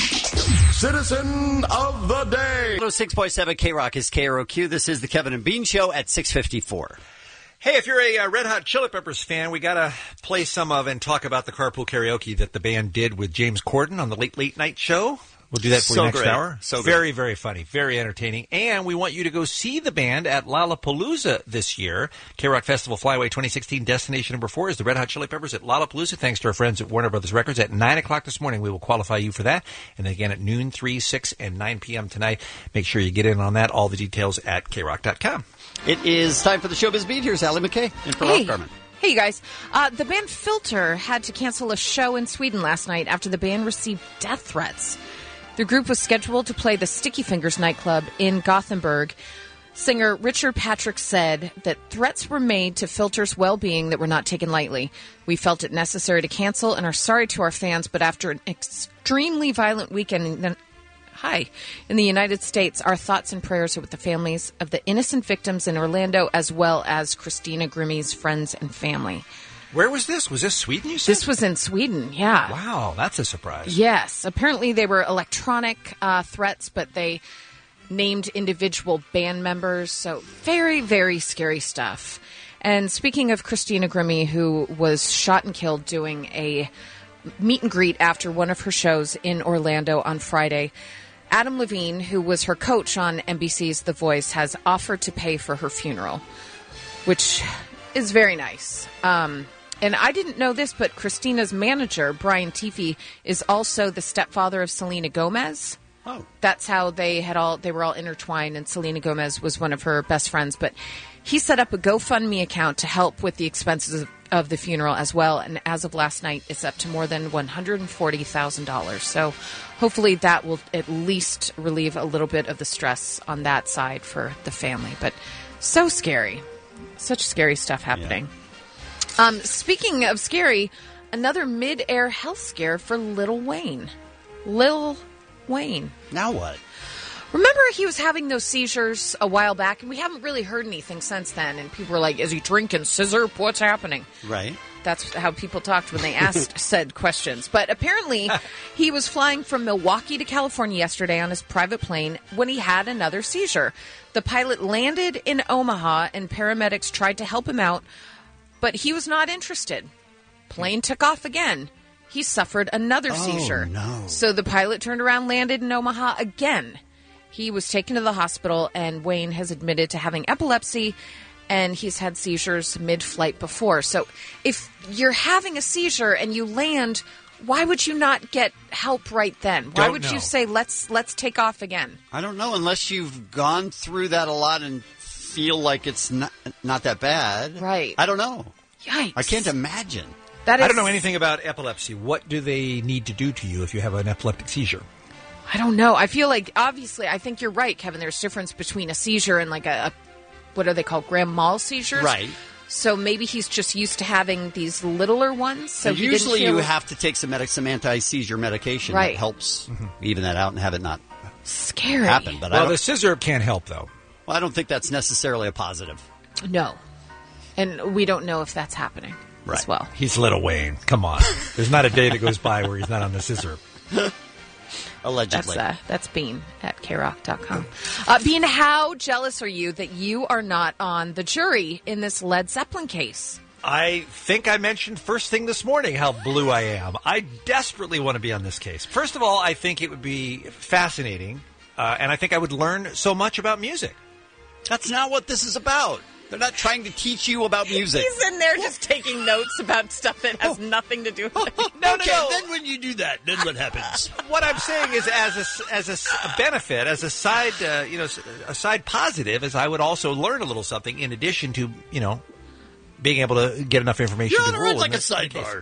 Citizen of the Day. 106.7 K-Rock is KROQ. This is the Kevin and Bean Show at 6:54. Hey, if you're a Red Hot Chili Peppers fan, we got to play some of and talk about the carpool karaoke that the band did with James Corden on the Late Late Night Show. We'll do that for you next hour. So very, very funny, very entertaining. And we want you to go see the band at Lollapalooza this year. K-Rock Festival Flyway 2016 destination number 4 is the Red Hot Chili Peppers at Lollapalooza. Thanks to our friends at Warner Brothers Records. At 9 o'clock this morning, we will qualify you for that. And then again at noon, 3, 6, and 9 p.m. tonight. Make sure you get in on that. All the details at krock.com. It is time for the Showbiz Beat. Here's Allie McKay in for Ralph Garman. Hey, you guys. The band Filter had to cancel a show in Sweden last night after the band received death threats. The group was scheduled to play the Sticky Fingers nightclub in Gothenburg. Singer Richard Patrick said that threats were made to Filter's well-being that were not taken lightly. We felt it necessary to cancel and are sorry to our fans, but after an extremely violent weekend in the United States, our thoughts and prayers are with the families of the innocent victims in Orlando, as well as Christina Grimmie's friends and family. Where was this? Was this Sweden, you said? This was in Sweden, yeah. Wow, that's a surprise. Yes. Apparently they were electronic threats, but they named individual band members. So very, very scary stuff. And speaking of Christina Grimmie, who was shot and killed doing a meet and greet after one of her shows in Orlando on Friday, Adam Levine, who was her coach on NBC's The Voice, has offered to pay for her funeral, which is very nice. And I didn't know this, but Christina's manager, Brian Teefy, is also the stepfather of Selena Gomez. Oh. That's how they were all intertwined, and Selena Gomez was one of her best friends. But he set up a GoFundMe account to help with the expenses of the funeral as well. And as of last night, it's up to more than $140,000. So hopefully that will at least relieve a little bit of the stress on that side for the family. But so scary. Such scary stuff happening. Yeah. Speaking of scary, another mid-air health scare for Lil Wayne. Lil Wayne. Now what? Remember he was having those seizures a while back, and we haven't really heard anything since then, and people were like, is he drinking scissor? What's happening? Right. That's how people talked when they asked said questions. But apparently he was flying from Milwaukee to California yesterday on his private plane when he had another seizure. The pilot landed in Omaha, and paramedics tried to help him out, but he was not interested. Plane took off again. He suffered another seizure. No. So the pilot turned around, landed in Omaha again. He was taken to the hospital, and Wayne has admitted to having epilepsy, and he's had seizures mid-flight before. So if you're having a seizure and you land, why would you not get help right then? Why would you say, let's take off again? I don't know, unless you've gone through that a lot and feel like it's not that bad. Right. I don't know. Yikes. I can't imagine. I don't know anything about epilepsy. What do they need to do to you if you have an epileptic seizure? I don't know. I feel like, obviously, I think you're right, Kevin. There's a difference between a seizure and like a what are they called, grand mal seizures? Right. So maybe he's just used to having these littler ones. So and usually you have to take some anti-seizure medication that helps even that out and have it not scary happen. But the scissor can't help, though. Well, I don't think that's necessarily a positive. No. And we don't know if that's happening as well. He's Lil Wayne. Come on. There's not a day that goes by where he's not on the scissor. Allegedly. That's Bean at krock.com. Bean, how jealous are you that you are not on the jury in this Led Zeppelin case? I think I mentioned first thing this morning how blue I am. I desperately want to be on this case. First of all, I think it would be fascinating, and I think I would learn so much about music. That's not what this is about. They're not trying to teach you about music. He's in there just taking notes about stuff that has nothing to do with it. No. Then when you do that, then what happens? What I'm saying is, as a benefit, as a side, a side positive, is I would also learn a little something in addition to, being able to get enough information to rule. It's like a sidebar.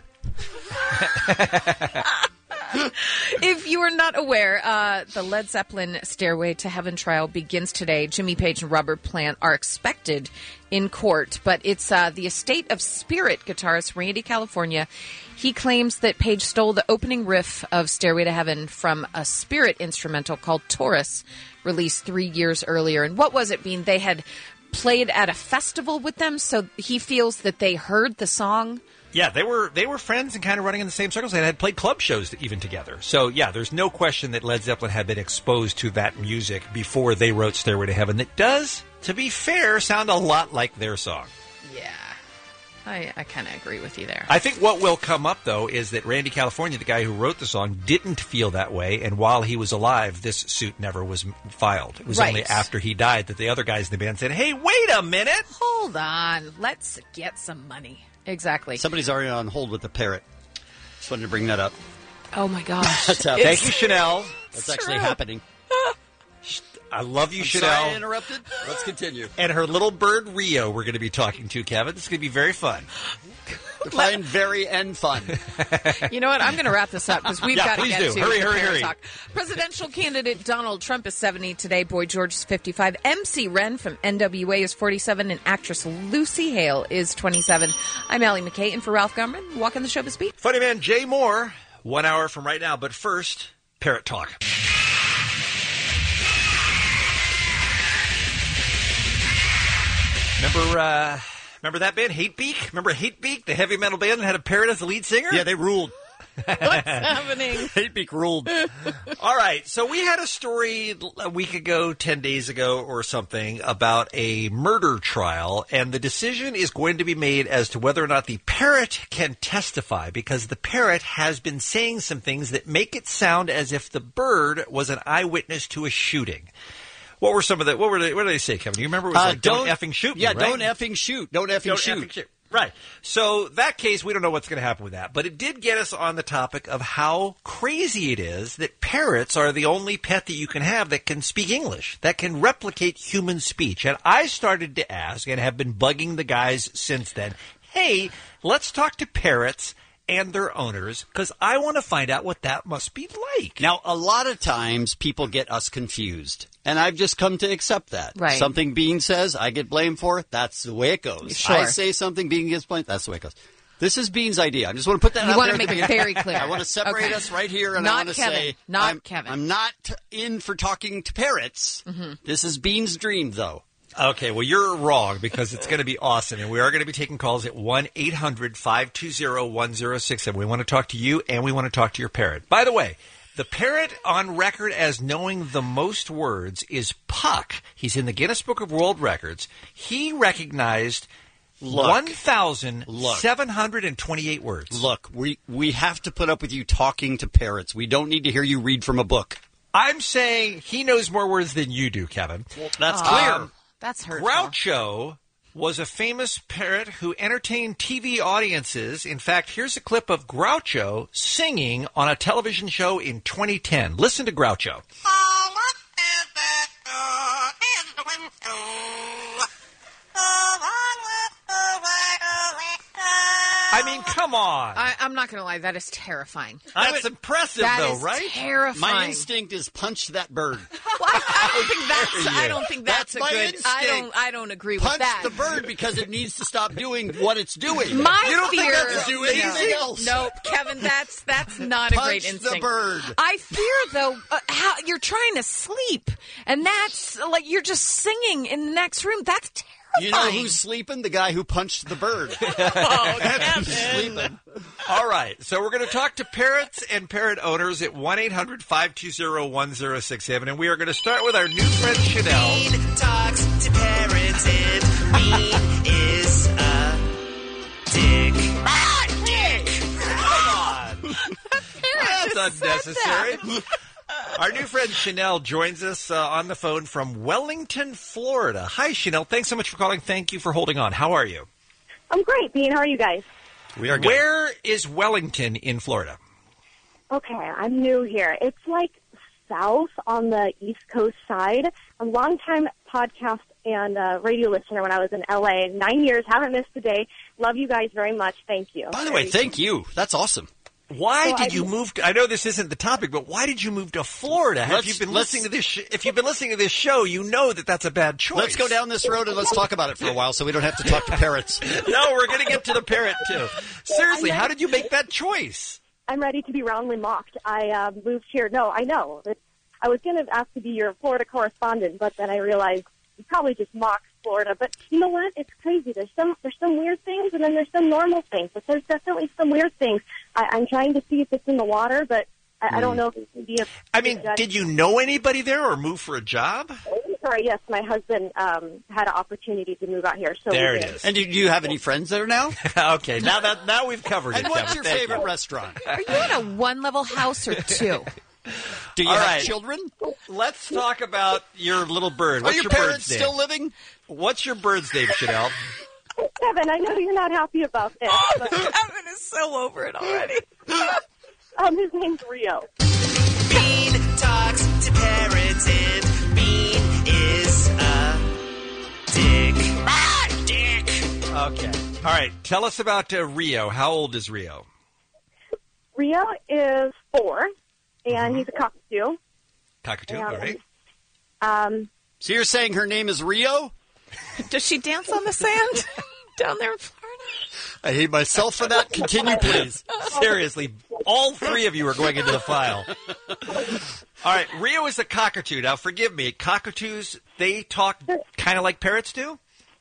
If you are not aware, the Led Zeppelin Stairway to Heaven trial begins today. Jimmy Page and Robert Plant are expected in court, but it's the estate of Spirit guitarist Randy California. He claims that Page stole the opening riff of Stairway to Heaven from a Spirit instrumental called Taurus, released 3 years earlier. And what was it, Bean? They had played at a festival with them, so he feels that they heard the song. Yeah, they were friends and kind of running in the same circles. They had played club shows even together. So, yeah, there's no question that Led Zeppelin had been exposed to that music before they wrote Stairway to Heaven. That does, to be fair, sound a lot like their song. Yeah, I kind of agree with you there. I think what will come up, though, is that Randy California, the guy who wrote the song, didn't feel that way. And while he was alive, this suit never was filed. It was only after he died that the other guys in the band said, hey, wait a minute. Hold on. Let's get some money. Exactly. Somebody's already on hold with the parrot. Just wanted to bring that up. Oh, my gosh. That's happening. Thank you, Chanel. That's actually happening. I love you, Chanel. Sorry I interrupted. Let's continue. And her little bird, Rio, we're going to be talking to, Kevin. This is going to be very fun. Define very and fun. You know what? I'm going to wrap this up because we've got to get to Hurry. talk. Presidential candidate Donald Trump is 70 today. Boy George is 55. MC Ren from NWA is 47. And actress Lucy Hale is 27. I'm Allie McKay, and for Ralph Gummerman, walking the showbiz beat. Funny man Jay Moore, 1 hour from right now. But first, Parrot Talk. Remember that band, Hatebeak? Remember Hatebeak, the heavy metal band that had a parrot as the lead singer? Yeah, they ruled. What's happening? Hatebeak ruled. All right, so we had a story a week ago, 10 days ago or something, about a murder trial, and the decision is going to be made as to whether or not the parrot can testify, because the parrot has been saying some things that make it sound as if the bird was an eyewitness to a shooting. What were some of the? What did they say, Kevin? Do you remember? It was like, don't effing shoot me, yeah, right? don't effing shoot. Don't effing shoot. Right. So that case, we don't know what's going to happen with that. But it did get us on the topic of how crazy it is that parrots are the only pet that you can have that can speak English, that can replicate human speech. And I started to ask, and have been bugging the guys since then, hey, let's talk to parrots and their owners, because I want to find out what that must be like. Now, a lot of times people get us confused, and I've just come to accept that. Right. Something Bean says, I get blamed for it. That's the way it goes. Sure. I say something, Bean gets blamed. That's the way it goes. This is Bean's idea. I just want to put that out there. You want to make it very clear. I want to separate us right here, and I want to say, Kevin. I'm not in for talking to parrots. Mm-hmm. This is Bean's dream, though. Okay, well, you're wrong, because it's going to be awesome. And we are going to be taking calls at 1-800-520-1067. We want to talk to you, and we want to talk to your parrot. By the way, the parrot on record as knowing the most words is Puck. He's in the Guinness Book of World Records. He recognized 1,728 words. Look, we have to put up with you talking to parrots. We don't need to hear you read from a book. I'm saying he knows more words than you do, Kevin. Well, that's clear. That's hurtful. Groucho was a famous parrot who entertained TV audiences. In fact, here's a clip of Groucho singing on a television show in 2010. Listen to Groucho. I mean, come on. I'm not going to lie. That is terrifying. That's impressive, though, right? That is terrifying. My instinct is punch that bird. Well, I don't think that's a my good. instinct. I don't agree with Punch that. the bird because it needs to stop doing what it's doing. My you don't fear. think that's do anything else? Nope, Kevin. That's not a great instinct. Punch the bird. I fear though how you're trying to sleep, and that's like you're just singing in the next room. That's terrifying. You know who's sleeping? The guy who punched the bird. Kevin. Sleeping. All right, so we're going to talk to parrots and parrot owners at 1-800-520-1067, and we are going to start with our new friend Chanel. Bean talks to parrots, and Bean is a dick. Dick! Come on. That's unnecessary. Our new friend Chanel joins us on the phone from Wellington, Florida. Hi, Chanel. Thanks so much for calling. Thank you for holding on. How are you? I'm great, Bean. How are you guys? We are good. Where is Wellington in Florida? Okay, I'm new here. It's like south on the East Coast side. I'm a longtime podcast and radio listener when I was in L.A. 9 years, haven't missed a day. Love you guys very much. Thank you. By the way, thank you. That's awesome. Why did you move to, I know this isn't the topic, but why did you move to Florida? If you've been listening to this show, you know that that's a bad choice. Let's go down this road and let's talk about it for a while so we don't have to talk to parrots. No, we're going to get to the parrot, too. Seriously, how did you make that choice? I'm ready to be roundly mocked. I moved here. No, I know. I was going to ask to be your Florida correspondent, but then I realized you probably just mocked Florida. But you know what? It's crazy. There's some weird things, and then there's some normal things. But there's definitely some weird things. I'm trying to see if it's in the water, but I don't know if it's going to be a... I mean, did you know anybody there or move for a job? Sorry, yes. My husband had an opportunity to move out here. So there it is. And do you have any friends there now? Okay, now we've covered it. And what's your favorite restaurant? Are you in a one-level house or two? Do you have children? Let's talk about your little bird. Are What's your bird's parents name? still living? What's your bird's name, Chanel? Kevin, I know you're not happy about this. But Kevin is so over it already. His name's Rio. Bean talks to parrots and Bean is a dick. Dick. Okay. All right. Tell us about Rio. How old is Rio? Rio is 4, and he's a cockatoo. Cockatoo, And, all right. So you're saying her name is Rio? Does she dance on the sand down there in Florida? I hate myself for that. Continue, please. Seriously, all three of you are going into the file. All right, Rio is a cockatoo. Now, forgive me, cockatoos, they talk kind of like parrots do?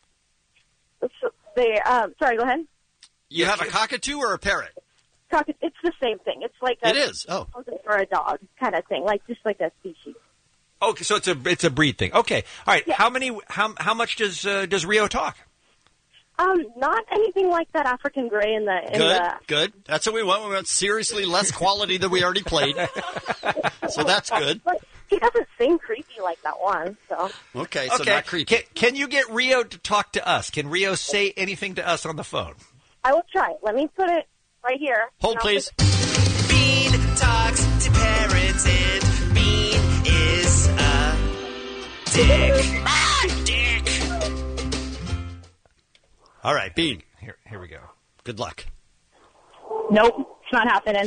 Sorry, go ahead. You have a cockatoo or a parrot? It's the same thing. It's like It is? Oh. For a dog kind of thing, just like a species. Okay, so it's a breed thing. Okay, all right. Yeah. How much does Rio talk? Not anything like that African gray in the. Good. That's what we want. We want seriously less quality than we already played. So that's good. But he doesn't sing creepy like that one. So. Okay, so not creepy. Can you get Rio to talk to us? Can Rio say anything to us on the phone? I will try. Let me put it right here. Hold, please. Bean talks to parrots and Bean is a dick. Dick. All right, Bean. Here we go. Good luck. Nope, it's not happening.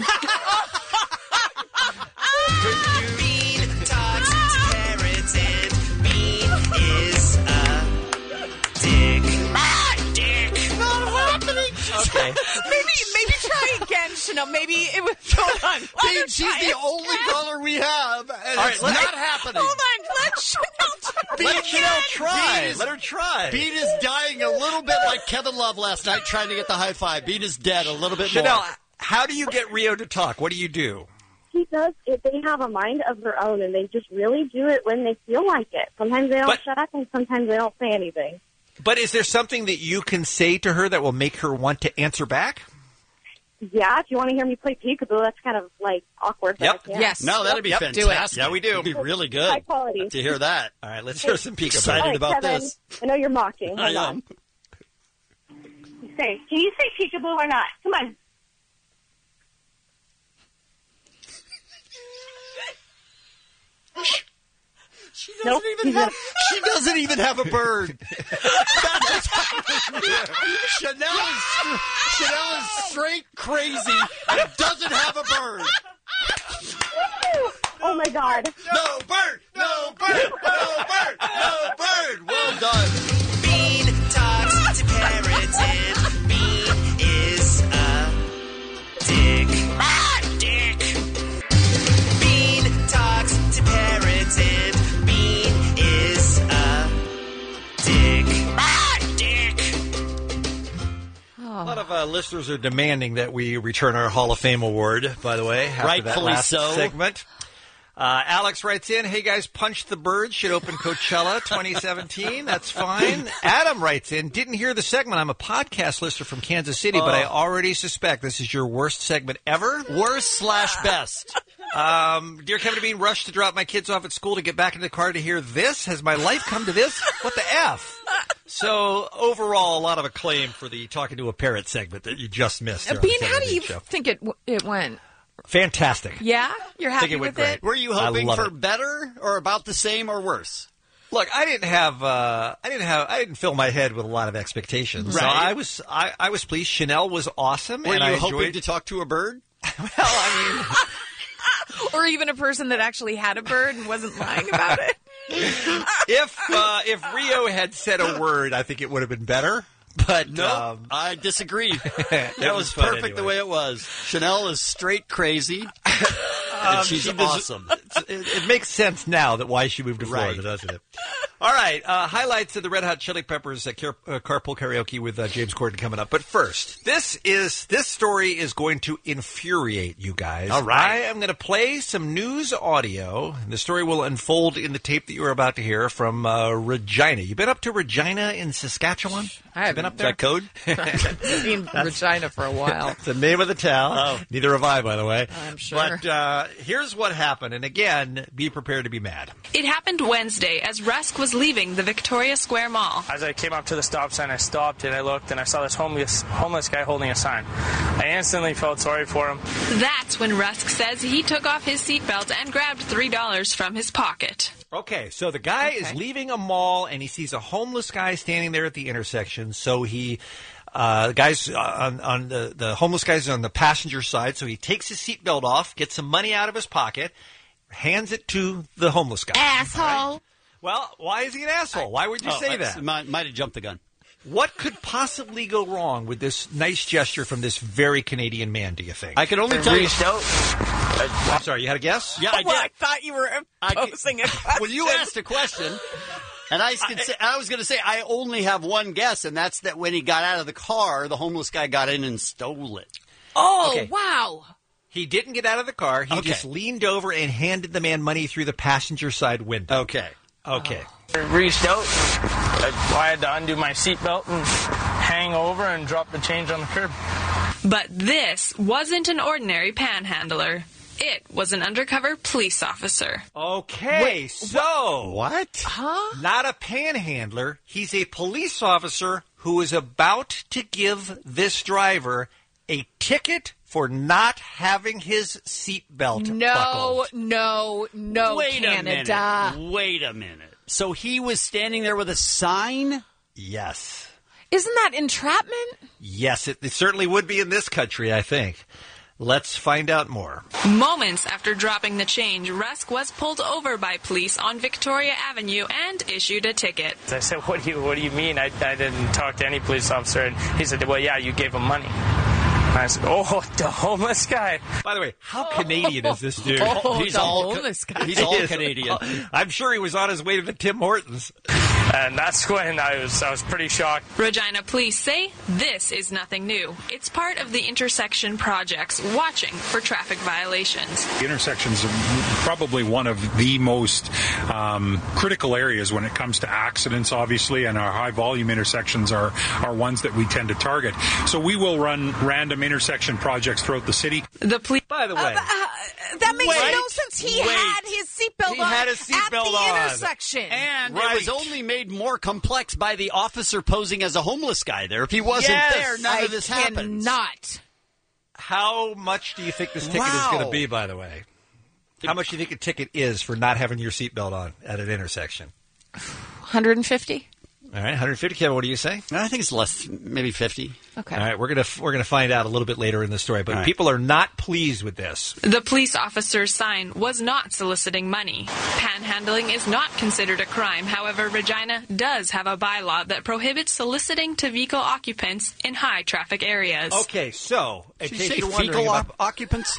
Bean talks to parrots and Bean is a dick. Dick. Not happening. Okay. Maybe try again, Chanel. Maybe it was. Hold on. Bean, she's the only caller we have, and All it's right, not happening. Hold on. Let Chanel try. Let Chanel try. Bean Let her try. Bean is dying a little bit like Kevin Love last night trying to get the high five. Bean is dead a little bit Chanel, more. how do you get Rio to talk? What do you do? He does. They have a mind of their own, and they just really do it when they feel like it. Sometimes they don't shut up, and sometimes they don't say anything. But is there something that you can say to her that will make her want to answer back? Yeah, if you want to hear me play peekaboo, that's kind of awkward. Yep. Yes. No, that'd be fantastic. Do it. Yeah, we do. It'd be really good. High quality. To hear that. All right, let's hear some peekaboo. Excited All right, about Kevin, this. I know you're mocking. Hold on. Can you say peekaboo or not? Come on. She doesn't even have a bird. Chanel is straight crazy and doesn't have a bird. Oh my God. No bird, no bird, no bird, no bird. Well done. Bean talks to parrots and Bean is a dick. Dick. Bean talks to parrots and Bean is a dick. Dick. A lot of listeners are demanding that we return our Hall of Fame award, by the way, after Rightfully that last so. segment. Alex writes in, hey guys, Punch the Bird should open Coachella 2017. That's fine. Adam writes in, didn't hear the segment. I'm a podcast listener from Kansas City, but I already suspect this is your worst segment ever. Worst / best. Dear Kevin and Bean, rushed to drop my kids off at school to get back in the car to hear this. Has my life come to this? What the F? So, overall, a lot of acclaim for the Talking to a Parrot segment that you just missed. Here on Bean, the how Kevin do you and Bean Show. think it went? Fantastic. Yeah? You're I think happy it went with great. it? Were you I hoping love for it. better or about the same or worse? Look, I didn't fill my head with a lot of expectations. Right. So I was pleased. Chanel was awesome. Were and you I hoping enjoyed... to talk to a bird? Well, I mean... Or even a person that actually had a bird and wasn't lying about it? If Rio had said a word, I think it would have been better. But no, I disagree. That That was perfect anyway. the way it was. Chanel is straight crazy, and she's awesome. It makes sense now that why she moved to Florida, doesn't it? All right, highlights of the Red Hot Chili Peppers Carpool Karaoke with James Corden coming up. But first, this story is going to infuriate you guys. All right. I am going to play some news audio, and the story will unfold in the tape that you are about to hear from Regina. You been up to Regina in Saskatchewan? I have been up there. Is that code? Seen Regina for a while. It's the name of the town. Oh. Neither have I, by the way. I'm sure. But here's what happened. And again, be prepared to be mad. It happened Wednesday as Rusk was leaving the Victoria Square Mall. As I came up to the stop sign, I stopped and I looked and I saw this homeless guy holding a sign. I instantly felt sorry for him. That's when Rusk says he took off his seatbelt and grabbed $3 from his pocket. Okay, so the guy is leaving a mall and he sees a homeless guy standing there at the intersection. So he, the guy's on the homeless guy's on the passenger side. So he takes his seatbelt off, gets some money out of his pocket, hands it to the homeless guy. Asshole. Right? Well, why is he an asshole? Why would you say that? Might have jumped the gun. What could possibly go wrong with this nice gesture from this very Canadian man, do you think? I can only tell you. I'm sorry, you had a guess? Yeah, I did. I thought you were posing a question. Well, you asked a question, and I was going to say I only have one guess, and that's that when he got out of the car, the homeless guy got in and stole it. Oh, Okay. wow. He didn't get out of the car. He just leaned over and handed the man money through the passenger side window. Okay. I reached out. I had to undo my seatbelt and hang over and drop the change on the curb. But this wasn't an ordinary panhandler. It was an undercover police officer. Okay, so... What? Huh? Not a panhandler. He's a police officer who is about to give this driver a ticket for not having his seatbelt buckled. No, Wait Canada. a minute. Wait a minute. So he was standing there with a sign? Yes. Isn't that entrapment? Yes, it certainly would be in this country, I think. Let's find out more. Moments after dropping the change, Rusk was pulled over by police on Victoria Avenue and issued a ticket. I said, what do you mean? I didn't talk to any police officer. And he said, well, yeah, you gave him money. And I said, oh, the homeless guy. By the way, how Canadian is this dude? He's all Canadian. I'm sure he was on his way to the Tim Hortons. And that's when I was pretty shocked. Regina police say this is nothing new. It's part of the intersection projects, watching for traffic violations. The intersections are probably one of the most critical areas when it comes to accidents, obviously, and our high-volume intersections are ones that we tend to target. So we will run random intersection projects throughout the city. The police. By the way, that makes no sense. He had his seatbelt on had his seatbelt at the on. intersection. And it was only made more complex by the officer posing as a homeless guy there. If he wasn't there, none of this happens. Not. How much do you think this ticket is going to be, by the way? How much do you think a ticket is for not having your seatbelt on at an intersection? 150? All right, 150. Kevin, what do you say? I think it's less, maybe 50. Okay. All right, we're gonna find out a little bit later in the story, but people are not pleased with this. The police officer's sign was not soliciting money. Panhandling is not considered a crime. However, Regina does have a bylaw that prohibits soliciting to vehicle occupants in high traffic areas. Okay, so in Did case she say you're wondering fecal about, occupants?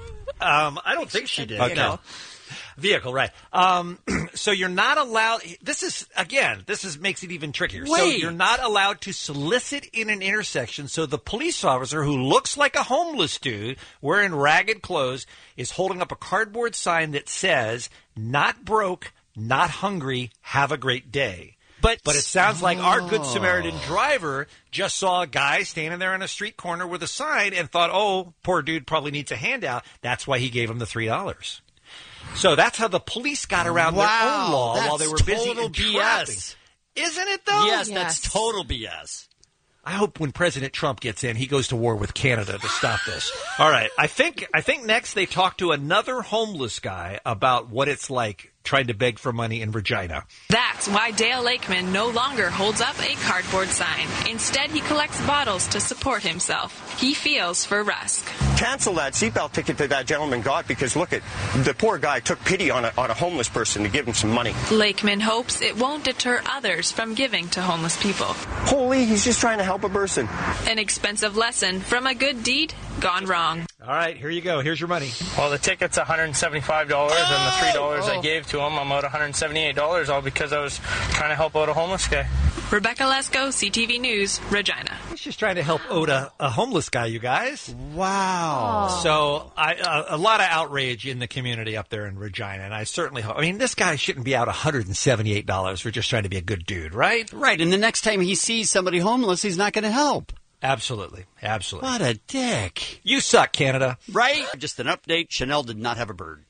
I don't think she did. Okay. No. Vehicle, right. So you're not allowed, this makes it even trickier. So Wait. you're not allowed to solicit in an intersection. So the police officer, who looks like a homeless dude wearing ragged clothes, is holding up a cardboard sign that says, "Not broke, not hungry, have a great day." But it sounds like our Good Samaritan driver just saw a guy standing there on a street corner with a sign and thought, oh, poor dude probably needs a handout. That's why he gave him the $3. So that's how the police got around their own law while they were busy entrapping. Isn't it, though? Yes, that's total BS. I hope when President Trump gets in, he goes to war with Canada to stop this. All right. I think next they talk to another homeless guy about what it's like trying to beg for money in Regina. That's why Dale Lakeman no longer holds up a cardboard sign. Instead, he collects bottles to support himself. He feels for Rusk. Cancel that seatbelt ticket that that gentleman got because, look, the poor guy took pity on a homeless person to give him some money. Lakeman hopes it won't deter others from giving to homeless people. Holy, he's just trying to help a person. An expensive lesson from a good deed gone wrong. All right, here you go. Here's your money. Well, the ticket's $175, and the $3 I gave to him, I'm out $178, all because I was trying to help out a homeless guy. Rebecca Lesko, CTV News, Regina. He's just trying to help Oda, a homeless guy, you guys. Wow. Oh. So a lot of outrage in the community up there in Regina, and I certainly hope. I mean, this guy shouldn't be out $178 for just trying to be a good dude, right? Right, and the next time he sees somebody homeless, he's not going to help. Absolutely. Absolutely. What a dick. You suck, Canada. Right? Just an update, Chanel did not have a bird.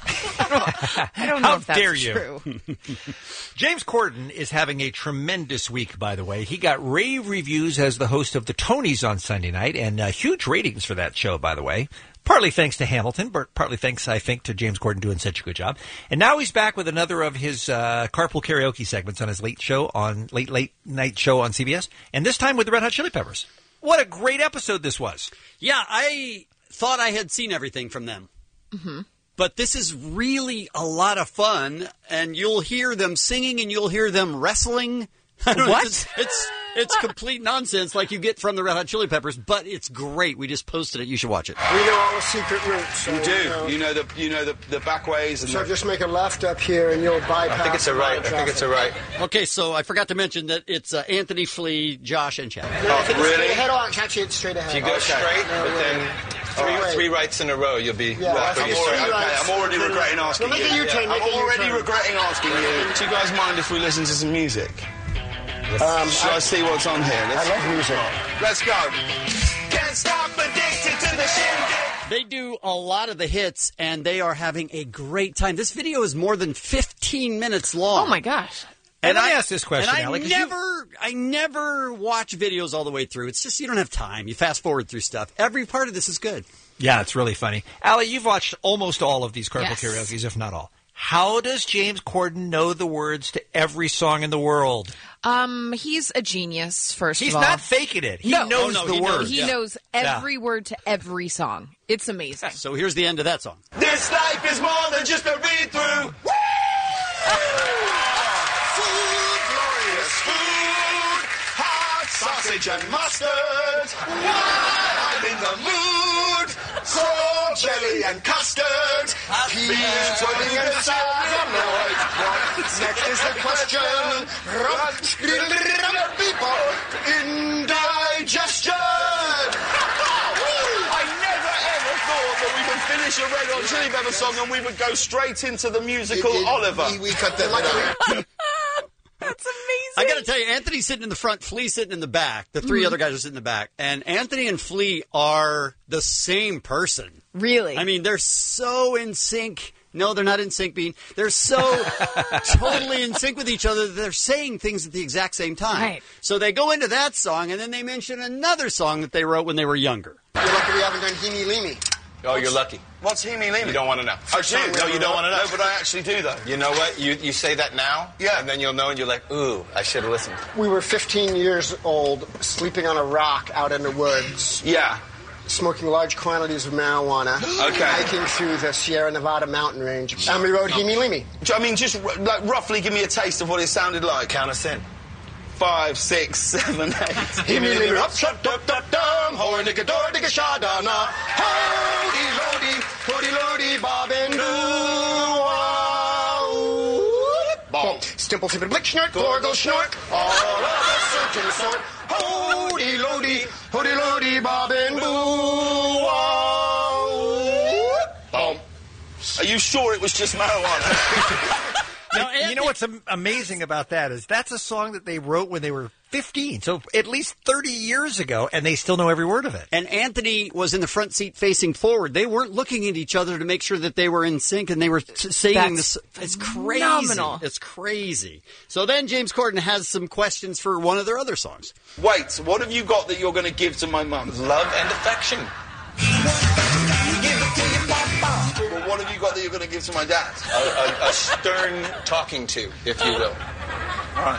I don't know if that's dare true. James Corden is having a tremendous week, by the way. He got rave reviews as the host of the Tonys on Sunday night, and huge ratings for that show, by the way. Partly thanks to Hamilton, but partly thanks, I think, to James Corden doing such a good job. And now he's back with another of his carpool karaoke segments on his late night show on CBS, and this time with the Red Hot Chili Peppers. What a great episode this was. Yeah, I thought I had seen everything from them. Mm-hmm. But this is really a lot of fun, and you'll hear them singing and you'll hear them wrestling. What? It's complete nonsense like you get from the Red Hot Chili Peppers, but it's great. We just posted it. You should watch it. We know all the secret routes. So you do. You know the back ways. And so just make a left up here and you'll bypass. I think it's a right. Okay, so I forgot to mention that it's Anthony, Flea, Josh, and Chad. Oh, really? Head on. Catch it straight ahead. If you go straight, but then three rights in a row, you'll be I'm already regretting asking you. I'm already regretting asking you. Do you guys mind if we listen to some music? Shall I see what's on here? I love music. Let's go. Can't stop addicted to the shindig. They do a lot of the hits, and they are having a great time. This video is more than 15 minutes long. Oh, my gosh. And I asked this question, and Alec. I never watch videos all the way through. It's just you don't have time. You fast forward through stuff. Every part of this is good. Yeah, it's really funny. Allie, you've watched almost all of these carpool karaoke's, if not all. How does James Corden know the words to every song in the world? He's a genius, first He's of all. not faking it. He knows the words. He knows every word to every song. It's amazing. So here's the end of that song. This life is more than just a read-through. Food, glorious food, hot sausage and mustard. I'm in the mood. So jelly and custard. Peas, pudding and salad. Next is the question. Indigestion. I never ever thought that we would finish a Red Hot Chili Pepper song and we would go straight into the musical Oliver. We cut that out. That's amazing. I got to tell you, Anthony's sitting in the front, Flea's sitting in the back. The three other guys are sitting in the back. And Anthony and Flea are the same person. Really? I mean, they're so in sync. No, they're not in sync, Bean. They're so totally in sync with each other that they're saying things at the exact same time. Right. So they go into that song, and then they mention another song that they wrote when they were younger. You're lucky we haven't done Heemy Leemy. Oh, you're lucky. What's Heemy Leemy? You don't want to know. I do. No, you don't want to know. No, but I actually do, though. You know what? You say that now, and then you'll know, and you're like, ooh, I should have listened. We were 15 years old, sleeping on a rock out in the woods. Yeah. Smoking large quantities of marijuana. Okay. Hiking through the Sierra Nevada mountain range. And we wrote Heemy Leemy. I mean, just roughly give me a taste of what it sounded like. Count us in. 5, 6, 7, 8. Heemy Leemy. Up, shut, up, dum, ho, nigga, door, nigga, shadana. Hody, lody, bob and doo. Bomb. Stimple, simple, blick, snort, gorgle, snort. All of a certain sort. Hody, lody, bob and boo. Bomb. Are you sure it was just marijuana? You know what's amazing about that is that's a song that they wrote when they were 15, so at least 30 years ago, and they still know every word of it. And Anthony was in the front seat facing forward. They weren't looking at each other to make sure that they were in sync, and they were saying this. It's crazy. Phenomenal. It's crazy. So then James Corden has some questions for one of their other songs. Wait, what have you got that you're going to give to my mum? Love and affection. Well, what have you got that you're going to give to my dad? A stern talking to, if you will. All right.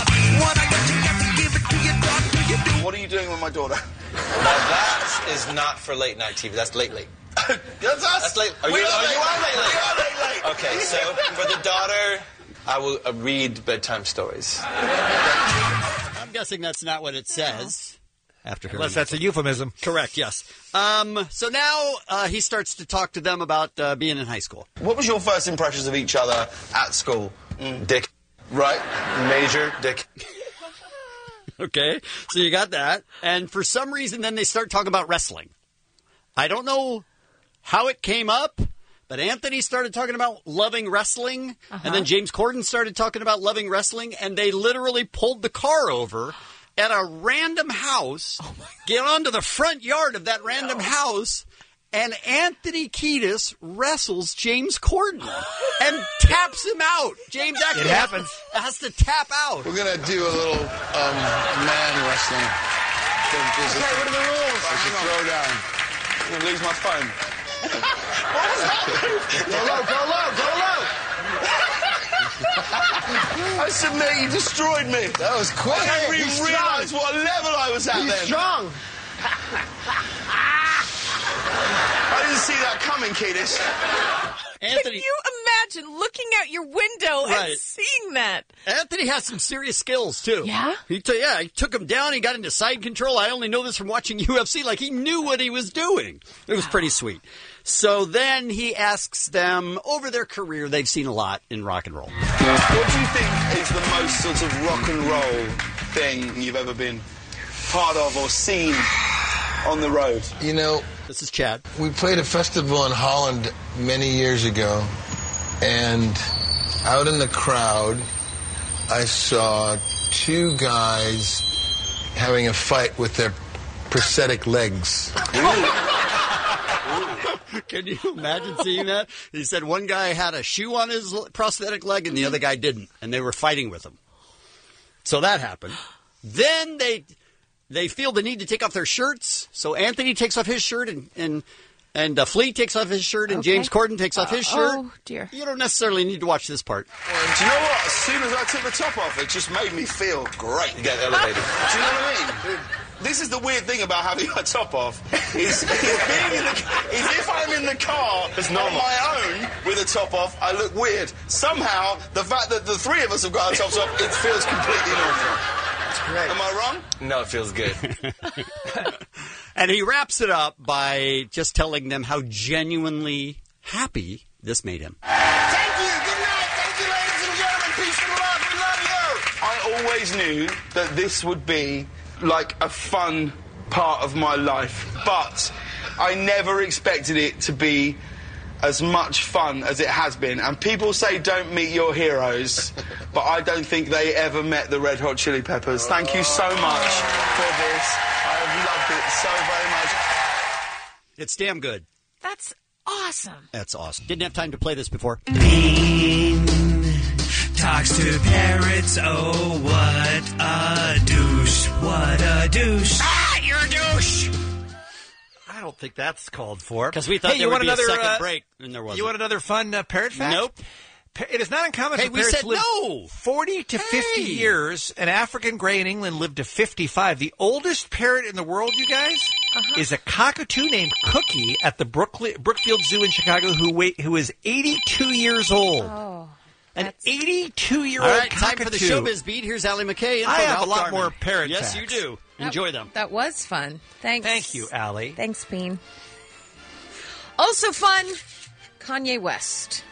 What are you doing with my daughter? Now that is not for late night TV. That's late. That's us. That's late. Are you late? Okay, so for the daughter, I will read bedtime stories. I'm guessing that's not what it says. Unless that's a euphemism. Correct, yes. So now he starts to talk to them about being in high school. What was your first impressions of each other at school? Dick. Right? Major dick. Okay, so you got that. And for some reason, then they start talking about wrestling. I don't know how it came up, but Anthony started talking about loving wrestling, and then James Corden started talking about loving wrestling, and they literally pulled the car over at a random house, get onto the front yard of that random house, and Anthony Kiedis wrestles James Corden and taps him out. James actually has to tap out. We're going to do a little man wrestling. Okay, what are the rules? It's a throwdown. I'm going to lose my phone. What was that? Go low. I submit, you destroyed me. That was quick. I didn't even realize what level I was at then. He's strong. I didn't see that coming, Kiedis. Can you imagine looking out your window and seeing that? Anthony has some serious skills, too. Yeah? He took him down. He got into side control. I only know this from watching UFC. Like, he knew what he was doing. It was pretty sweet. So then he asks them, over their career, they've seen a lot in rock and roll. What do you think is the most sort of rock and roll thing you've ever been part of or seen on the road? You know, this is Chad. We played a festival in Holland many years ago, and out in the crowd, I saw two guys having a fight with their prosthetic legs. Can you imagine seeing that? He said one guy had a shoe on his prosthetic leg and the other guy didn't, and they were fighting with him. So that happened. Then they feel the need to take off their shirts, so Anthony takes off his shirt and Flea takes off his shirt and James Corden takes off his shirt. Oh, dear. You don't necessarily need to watch this part. Do you know what? As soon as I took the top off, it just made me feel great. You got elevated. Do you know what I mean? This is the weird thing about having my top off, is if I'm in the car on my own with a top off, I look weird. Somehow, the fact that the three of us have got our tops off, it feels completely normal. That's great. Am I wrong? No, it feels good. And he wraps it up by just telling them how genuinely happy this made him. Thank you. Good night. Thank you, ladies and gentlemen. Peace and love. We love you. I always knew that this would be like a fun part of my life, but I never expected it to be as much fun as it has been. And people say don't meet your heroes, but I don't think they ever met the Red Hot Chili Peppers. Thank you so much for this. I've loved it so very much. It's damn good. That's awesome. That's awesome. Didn't have time to play this before. Bean talks to parrots. Oh, what a douche. What a douche. Ah, you're a douche. I don't think that's called for. Because we thought there would be a second break, and there wasn't. You want another fun parrot fact? Nope. It is not uncommon for we parrots said to live no. 40 to 50 years. An African gray in England lived to 55. The oldest parrot in the world, you guys, is a cockatoo named Cookie at the Brookfield Zoo in Chicago who is 82 years old. Oh. An 82-year-old All right, cockatoo. time for the Showbiz Beat. Here's Allie McKay. I have a lot more parrot Yes, facts. you do. Enjoy them. That was fun. Thanks. Thank you, Allie. Thanks, Bean. Also fun, Kanye West.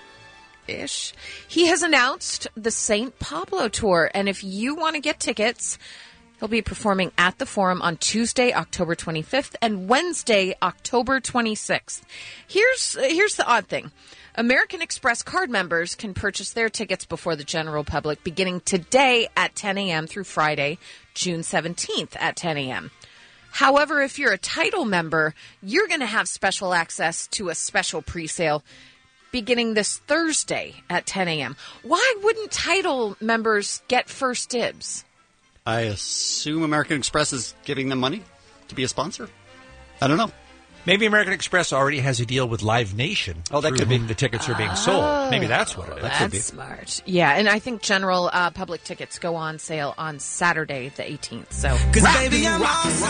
He has announced the St. Pablo tour, and if you want to get tickets, he'll be performing at the Forum on Tuesday, October 25th, and Wednesday, October 26th. Here's the odd thing. American Express card members can purchase their tickets before the general public beginning today at 10 a.m. through Friday, June 17th at 10 a.m. However, if you're a Tidal member, you're going to have special access to a special presale beginning this Thursday at 10 a.m. Why wouldn't Tidal members get first dibs? I assume American Express is giving them money to be a sponsor. I don't know. Maybe American Express already has a deal with Live Nation. Oh, that could be. The tickets are being sold. Maybe that's what it is. That's smart. Yeah, and I think general public tickets go on sale on Saturday the 18th. So, Cause baby, I'm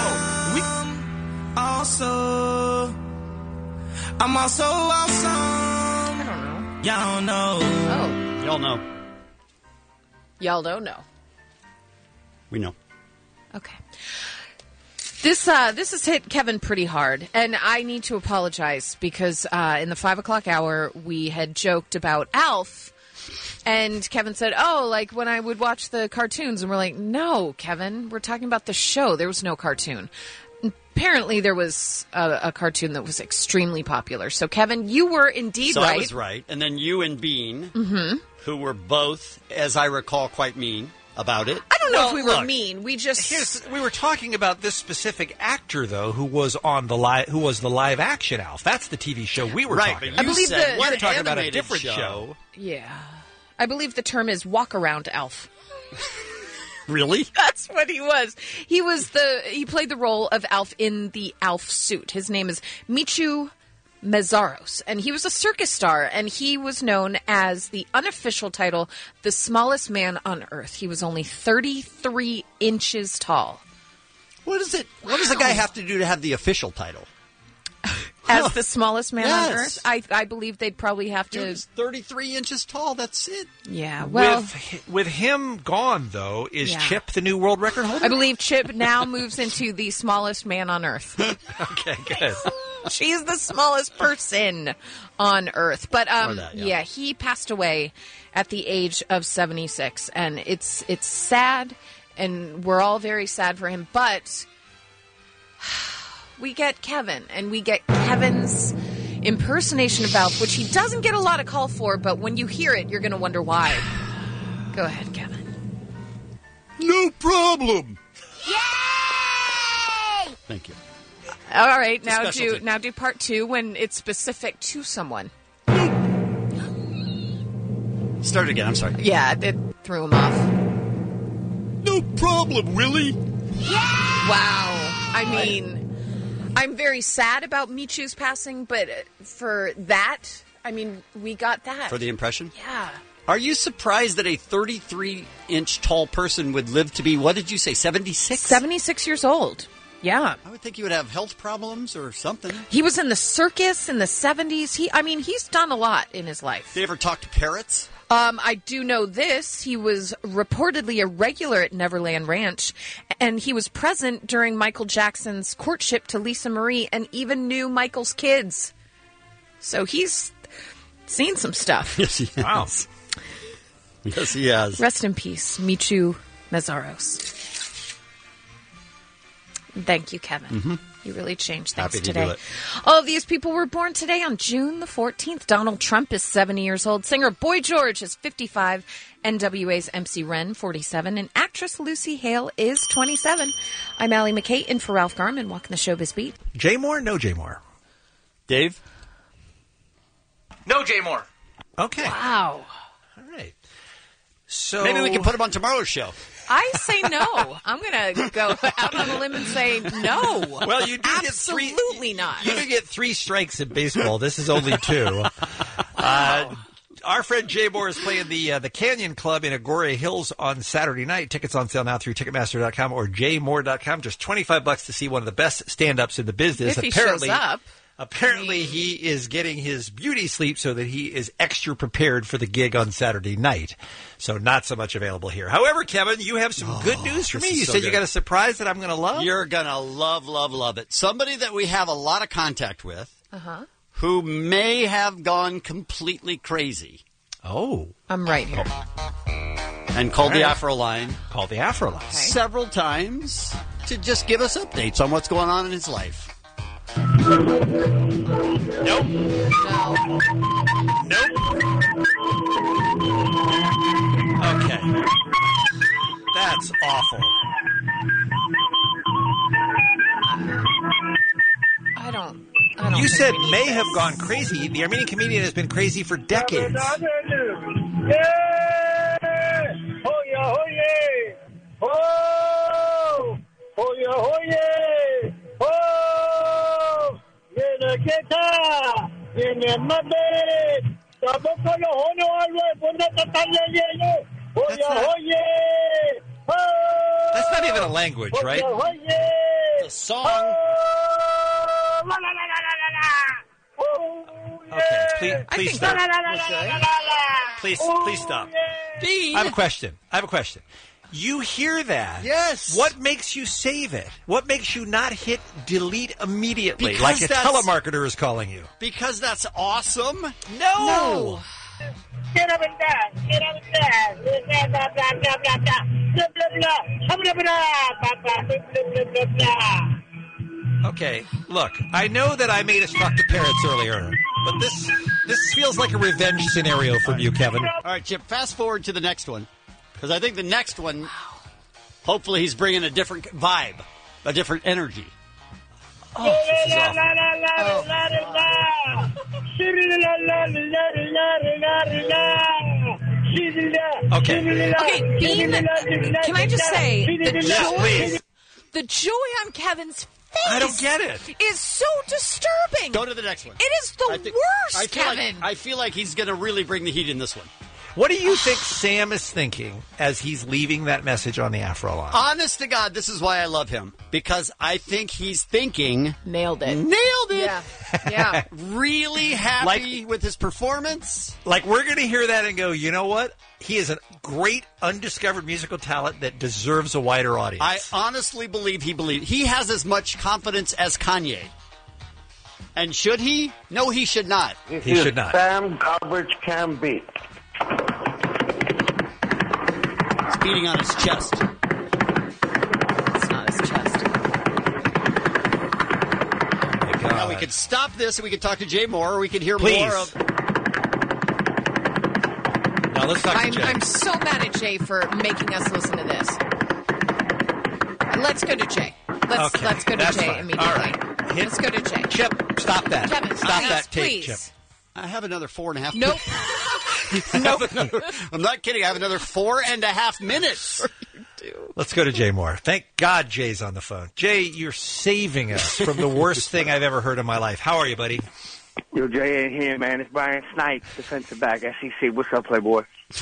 also awesome. I don't know. Y'all know. Oh. Y'all know. Y'all don't know. We know. Okay. This has hit Kevin pretty hard, and I need to apologize because in the 5 o'clock hour we had joked about Alf, and Kevin said, "Oh, like when I would watch the cartoons," and we're like, "No, Kevin, we're talking about the show. There was no cartoon." Apparently, there was a cartoon that was extremely popular. So, Kevin, you were indeed right. right. I was right, and then you and Bean, who were both, as I recall, quite mean about it. I don't know if we were mean. We we were talking about this specific actor though, who was the live action Alf. That's the TV show we were talking about. I believe we were talking about a different show. Yeah, I believe the term is walk around Alf. Really? That's what he was. He played the role of Alf in the Alf suit. His name is Michu Meszaros, and he was a circus star, and he was known as the unofficial title, the smallest man on Earth. He was only 33 inches tall. What is it? What does the guy have to do to have the official title? As the smallest man on Yes. Earth? I believe they'd probably have to... Dude's 33 inches tall, that's it. Yeah, well... With him gone, though, is Chip the new world record holder? I believe Chip now moves into the smallest man on Earth. Okay, good. She's the smallest person on Earth. But yeah, he passed away at the age of 76, and it's sad, and we're all very sad for him. But we get Kevin, and we get Kevin's impersonation of Alf, which he doesn't get a lot of call for, but when you hear it, you're going to wonder why. Go ahead, Kevin. No problem. Thank you. All right, now specialty. do part 2 when it's specific to someone. Start again, I'm sorry. Yeah, it threw him off. No problem, Willie. Wow. I mean, I'm very sad about Michu's passing, but for that, I mean, we got that. For the impression? Yeah. Are you surprised that a 33-inch tall person would live to be, what did you say, 76? 76 years old. Yeah. I would think he would have health problems or something. He was in the circus in the 70s. He's done a lot in his life. Did he ever talk to parrots? I do know this. He was reportedly a regular at Neverland Ranch, and he was present during Michael Jackson's courtship to Lisa Marie and even knew Michael's kids. So he's seen some stuff. Yes, he has. Wow. Yes, he has. Rest in peace, Michu Meszaros. Thank you, Kevin. Mm-hmm. You really changed things Happy to today. do it. All of these people were born today on June the 14th. Donald Trump is 70 years old. Singer Boy George is 55. NWA's MC Ren, 47. And actress Lucy Hale is 27. I'm Allie McKay in for Ralph Garman, walking the Showbiz Beat. Jay Moore? No Jay Moore. Dave? No Jay Moore. Okay. Wow. All right. So maybe we can put him on tomorrow's show. I say no. I'm going to go out on a limb and say no. Well, you do absolutely not. You do get 3 strikes in baseball. This is only 2. Our friend Jay Moore is playing the Canyon Club in Agoura Hills on Saturday night. Tickets on sale now through Ticketmaster.com or jmoore.com. Just $25 to see one of the best stand-ups in the business. If he shows up. Apparently, he is getting his beauty sleep so that he is extra prepared for the gig on Saturday night. So not so much available here. However, Kevin, you have some good news for me. You said you got a surprise that I'm going to love? You're going to love it. Somebody that we have a lot of contact with who may have gone completely crazy. Oh. I'm right here. And called the Afro line. Called the Afro line. Several times to just give us updates on what's going on in his life. Nope. Nope. Okay. That's awful. I don't You think said we need may this. have gone crazy. The Armenian comedian has been crazy for decades. Oh yeah, oh yeah, oh yeah, oh yeah, oh yeah, Keta, yeah, Mabe, Tabokolo, Hono, always, Bonata, oh yeah, oh yeah, oh. That's not even a language, right? Oh yeah, it's a song. Oh, la la la la la la. Oh, Okay, please stop. Please stop. Bean. I have a question. You hear that? Yes. What makes you save it? What makes you not hit delete immediately, Because like a that's- telemarketer is calling you? Because that's awesome. No. Get up and dance. Get up and dance. Blah, blah, blah, blah, blah, blah. Blah, blah, blah. Blah, blah, blah, blah, blah, blah, blah. Okay, look, I know that I made us talk to parrots earlier, but this feels like a revenge scenario from you, Kevin. All right, Chip, fast forward to the next one. Because I think the next one, hopefully he's bringing a different vibe, a different energy. Oh, this is awful. Okay, Bean, can I just say, the joy on Kevin's face I don't get it. is so disturbing. Go to the next one. It is the worst, Kevin. I feel like he's going to really bring the heat in this one. What do you think Sam is thinking as he's leaving that message on the Afro line? Honest to God, this is why I love him. Because I think he's thinking... Nailed it. Yeah. Really happy with his performance. Like, we're going to hear that and go, you know what? He is a great undiscovered musical talent that deserves a wider audience. I honestly believe he has as much confidence as Kanye. And should he? No, he should not. He should not. Sam Garbage Can Be. He's beating on his chest. It's not his chest. Now we could stop this and we could talk to Jay Moore, or we could hear Please. more of... Now let's talk to Jay. I'm so mad at Jay for making us listen to this. Let's go to Jay. Let's go to That's Jay fine. immediately. All right. Let's go to Jay. Chip, stop that. Kevin, stop please, that tape, please. Chip. I have another 4.5 Nope. I'm not kidding. I have another 4.5 minutes. Let's go to Jay Moore. Thank God Jay's on the phone. Jay, you're saving us from the worst thing I've ever heard in my life. How are you, buddy? Yo, Jay ain't here, man. It's Brian Snipes, defensive back, SEC. What's up, Playboy?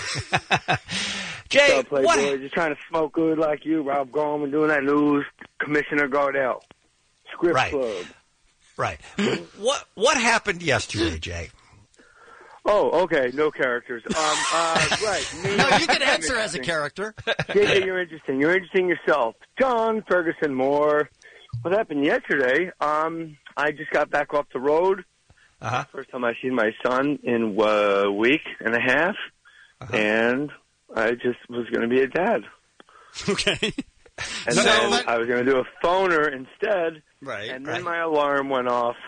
Jay, What's up, Playboy? Just trying to smoke good like you, Rob Gorman, doing that news. Commissioner Gardell. Script Right. Club. Right. What happened yesterday, Jay? Oh, okay. No characters. Right. Me, No, you can answer as a character. Yeah, you're interesting. You're interesting yourself. John Ferguson Moore. What happened yesterday? I just got back off the road. First time I seen my son in a week and a half. And I just was going to be a dad. Okay. And then I was going to do a phoner instead. Right. And then my alarm went off.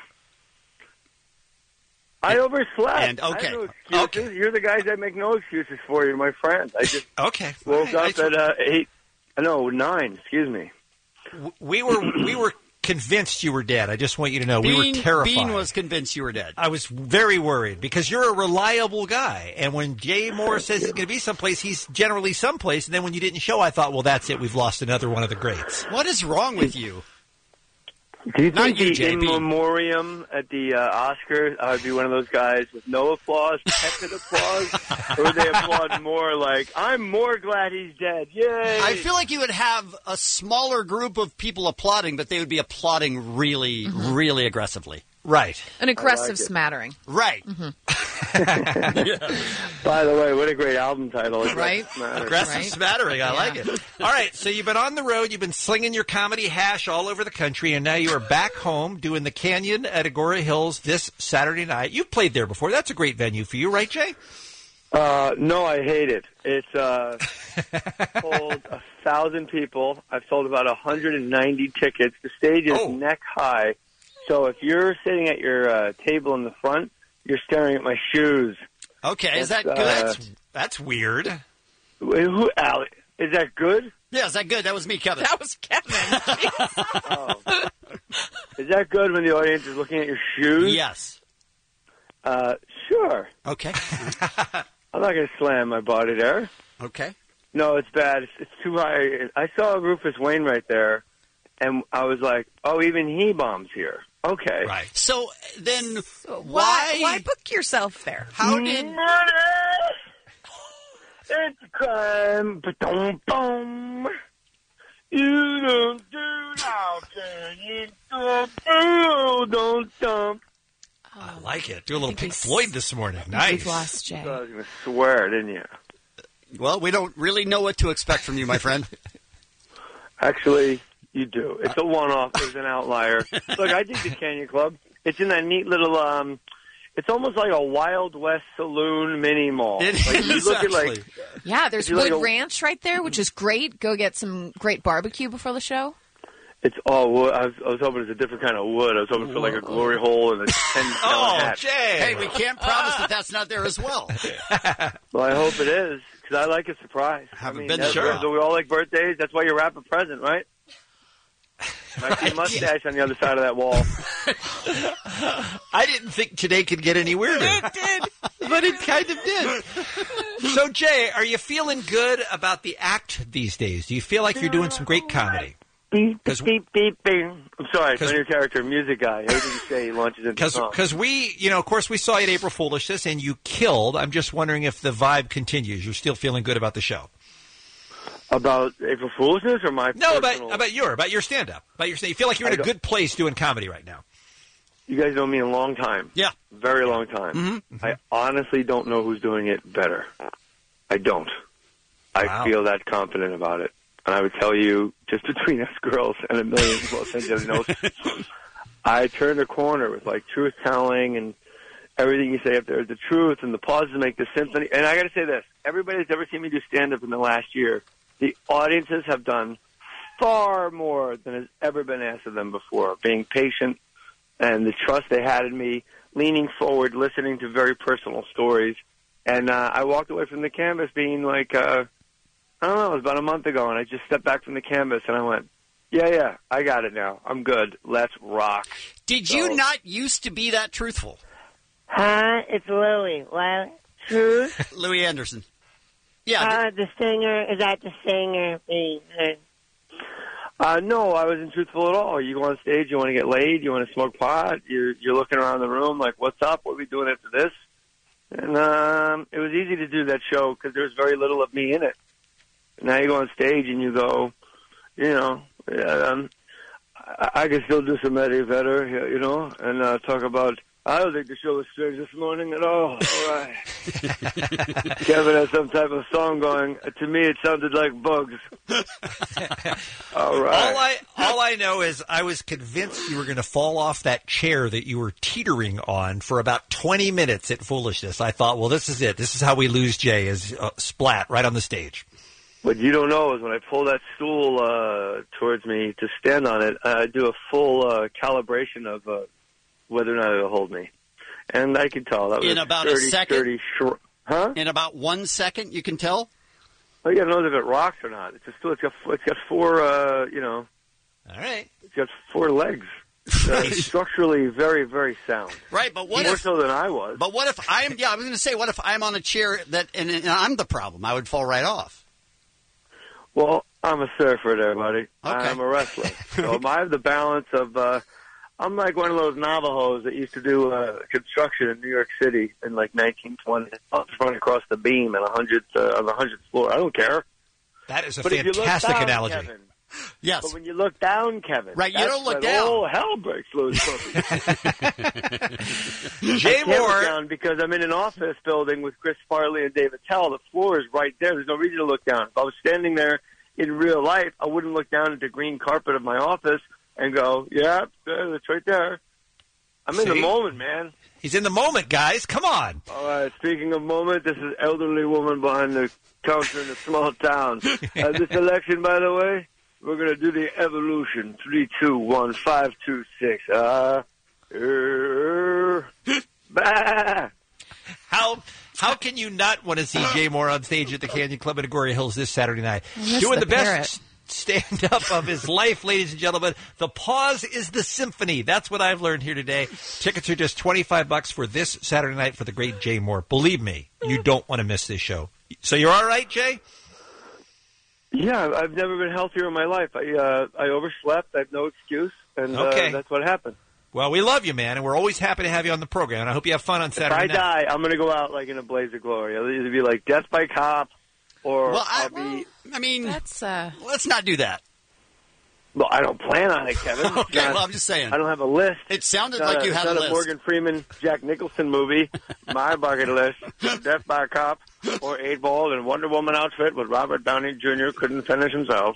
I overslept. And, okay. I have no excuses. You're the guys that make no excuses for you, my friend. I just woke up at 9, excuse me. We were convinced you were dead. I just want you to know we were terrified. Bean was convinced you were dead. I was very worried because you're a reliable guy. And when Jay Moore says he's going to be someplace, he's generally someplace. And then when you didn't show, I thought, well, that's it. We've lost another one of the greats. What is wrong with you? Do you think Not you, the in JB. memoriam at the Oscars, I would be one of those guys with no applause, tepid applause? Or would they applaud more like, I'm more glad he's dead, yay! I feel like you would have a smaller group of people applauding, but they would be applauding really, really aggressively. Right. An aggressive smattering. Right. By the way, what a great album title. Right? Aggressive smattering. I like it. All right. So you've been on the road. You've been slinging your comedy hash all over the country. And now you are back home doing the Canyon at Agora Hills this Saturday night. You've played there before. That's a great venue for you, right, Jay? No, I hate it. It's sold 1,000 people. I've sold about 190 tickets. The stage is neck high. So if you're sitting at your table in the front, you're staring at my shoes. Okay, is that good? That's weird. Wait, who, Al? Is that good? Yeah, is that good? That was me, Kevin. That was Kevin. Is that good when the audience is looking at your shoes? Yes. Sure. Okay. I'm not going to slam my body there. Okay. No, it's bad. It's too high. I saw Rufus Wainwright there, and I was like, oh, even he bombs here. Okay. Right. So then Why book yourself there? How did... It's a crime. Ba-dum-bum. You don't do nothing. You don't dump. I like it. Do a little Pink Floyd this morning. Nice. We've lost Jay. I was going to swear, didn't you? Well, we don't really know what to expect from you, my friend. Actually, you do. It's a one-off. It's an outlier. Look, I dig the Canyon Club. It's in that neat little, it's almost like a Wild West saloon mini mall. It like, is, you look at, actually. Yeah, there's Would Wood you like a- Ranch right there, which is great. Go get some great barbecue before the show. It's all wood. I was hoping it's a different kind of wood. I was hoping for like a glory hole and a 10-gallon hat. Jay! Hey, we can't promise that that's not there as well. Well, I hope it is, because I like a surprise. Haven't I mean, been that's- sure. Do we all like birthdays? That's why you wrap a present, right? I see a mustache on the other side of that wall. I didn't think today could get any weirder. It did, but it kind of did. So, Jay, are you feeling good about the act these days? Do you feel like you're doing some great comedy? Beep, beep, beep, beep. I'm sorry, it's your character, music guy. Everything you say, he launches into song. Because we, of course, we saw you at April Foolishness, and you killed. I'm just wondering if the vibe continues. You're still feeling good about the show. About April Foolishness or my No, personal... about your stand-up. You feel like you're in a good place doing comedy right now. You guys know me a long time. Yeah. Very long time. Mm-hmm. I honestly don't know who's doing it better. I don't. I feel that confident about it. And I would tell you, just between us girls and a million Los Angeles knows, I turned a corner with like truth-telling and everything you say up there is the truth, and the pauses make the symphony. And I got to say this: everybody that's ever seen me do stand-up in the last year, the audiences have done far more than has ever been asked of them before. Being patient and the trust they had in me, leaning forward, listening to very personal stories, and I walked away from the canvas being like. I don't know, it was about a month ago, and I just stepped back from the canvas, and I went, yeah, I got it now. I'm good. Let's rock. Did you not used to be that truthful? Hi, it's Louie. What? Truth? Louie Anderson. Yeah. The singer. Is that the singer? No, I wasn't truthful at all. You go on stage, you want to get laid, you want to smoke pot, you're looking around the room like, what's up? What are we doing after this? And it was easy to do that show because there was very little of me in it. Now you go on stage and you go, I can still do some Eddie Vedder, and talk about, I don't think the show was strange this morning at all. All right. Kevin has some type of song going. To me, it sounded like Bugs. All right. All I know is I was convinced you were going to fall off that chair that you were teetering on for about 20 minutes at Foolishness. I thought, well, this is it. This is how we lose Jay, is splat right on the stage. What you don't know is when I pull that stool towards me to stand on it, I do a full calibration of whether or not it'll hold me. And I can tell. That was in about 30, a second? 30 short. Huh? In about 1 second, you can tell? Oh, you got to know if it rocks or not. It's a stool. It's got four, All right. It's got four legs. Structurally very, very sound. Right, but what More if... so than I was. But what if I'm... Yeah, I was going to say, what if I'm on a chair and I'm the problem? I would fall right off. Well, I'm a surfer there, buddy. Okay. I'm a wrestler. So I have the balance of, I'm like one of those Navajos that used to do construction in New York City in like 1920. I'll just run across the beam on the 100th floor. I don't care. That is a But if you look fantastic down, analogy. Kevin, yes. But when you look down, Kevin. Right, you don't look down. Oh, hell breaks loose. Jay I can't Moore. look down because I'm in an office building with Chris Farley and David Tell. The floor is right there. There's no reason to look down. If I was standing there in real life, I wouldn't look down at the green carpet of my office and go, yeah, it's right there. I'm in the moment, man. He's in the moment, guys. Come on. All right, speaking of moment, this is elderly woman behind the counter in a small town. This election, by the way, we're going to do the evolution. 3, 2, 1, 5, 2, 6. Bah. How can you not want to see Jay Moore on stage at the Canyon Club in Agoura Hills this Saturday night? I miss Doing the the best parrot. stand-up of his life, ladies and gentlemen. The pause is the symphony. That's what I've learned here today. Tickets are just $25 for this Saturday night for the great Jay Moore. Believe me, you don't want to miss this show. So you're all right, Jay? Yeah, I've never been healthier in my life. I overslept. I have no excuse, and that's what happened. Well, we love you, man, and we're always happy to have you on the program. And I hope you have fun on Saturday If I die, I'm going to go out like in a blaze of glory. I'll either be like death by cop, or I'll be. I mean, that's let's not do that. Well, I don't plan on it, Kevin. Okay, well, I'm just saying. I don't have a list. It sounded It's not like you had it's a not list. Morgan Freeman, Jack Nicholson movie. My bucket list: Death by a Cop, or 8-Ball in Wonder Woman outfit with Robert Downey Jr. couldn't finish himself.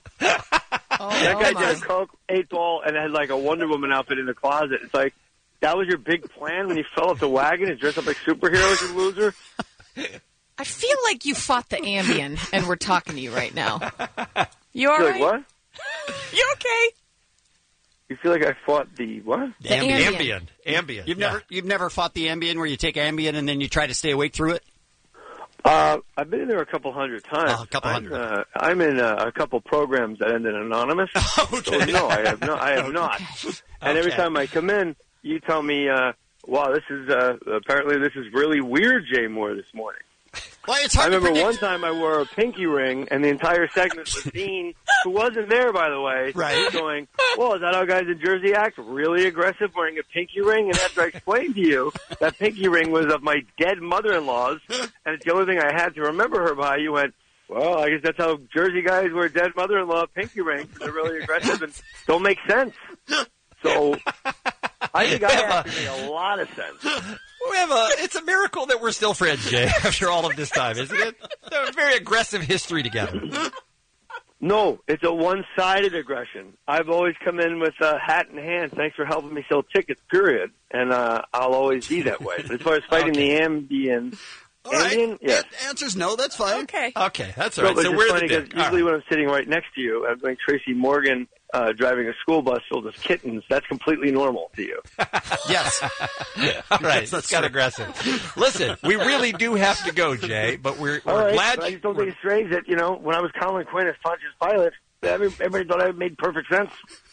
That guy did a Coke 8-Ball and had like a Wonder Woman outfit in the closet. It's like, that was your big plan when you fell off the wagon and dressed up like superheroes, you loser? I feel like you fought the Ambien, and we're talking to you right now. You all Feel right? like what? You okay? You feel like I fought the what? The Ambien. Ambien. You've never fought the Ambien where you take Ambien and then you try to stay awake through it? I've been in there a couple hundred times. Oh, a couple hundred. I'm in a couple programs that ended anonymous. Okay. So no, I have not. And every time I come in, you tell me, "Wow, this is apparently this is really weird, Jay Moore, this morning." Well, it's hard I remember to one time I wore a pinky ring, and the entire segment was Dean, who wasn't there, by the way, right, going, "Well, is that how guys in Jersey act? Really aggressive, wearing a pinky ring?" And after I explained to you that pinky ring was of my dead mother-in-law's, and it's the only thing I had to remember her by, you went, "Well, I guess that's how Jersey guys wear dead mother-in-law pinky rings. They're really aggressive and don't make sense." So I think I actually make a lot of sense. It's a miracle that we're still friends, Jay, after all of this time, isn't it? A very aggressive history together. No, it's a one-sided aggression. I've always come in with a hat in hand. Thanks for helping me sell tickets, period. And I'll always be that way. But as far as fighting the Ambien, all right. Ambien, yes. Answer's no, that's fine. Okay, that's all right. No, So it's we're funny the because usually when I'm sitting right next to you, I'm like Tracy Morgan driving a school bus filled with kittens. That's completely normal to you. Yes. All right, that's got aggressive. Listen, we really do have to go, Jay, but we're All right, glad but I just don't think it's strange that, when I was Colin Quinn as Pontius Pilate, everybody thought I made perfect sense.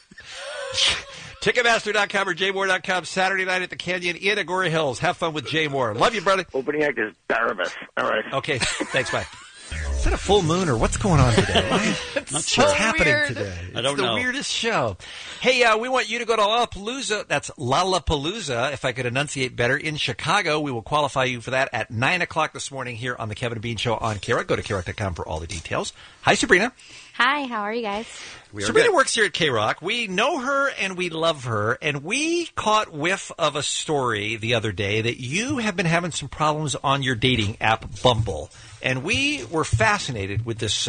Ticketmaster.com or jmoore.com Saturday night at the Canyon in Agoura Hills. Have fun with Jay Moore. Love you, brother. Opening act is Barabbas. All right. Okay, thanks, bye. Is that a full moon or what's going on today? Not sure. What's happening weird. today? I don't It's the know. weirdest show. Hey, we want you to go to Lollapalooza. That's Lollapalooza, if I could enunciate better, in Chicago. We will qualify you for that at 9 o'clock this morning here on the Kevin and Bean Show on KROC. Go to KROC.com for all the details. Hi, Sabrina. Hi, how are you guys? Sabrina works here at KROC. We know her and we love her, and we caught whiff of a story the other day that you have been having some problems on your dating app, Bumble. And we were fascinated with this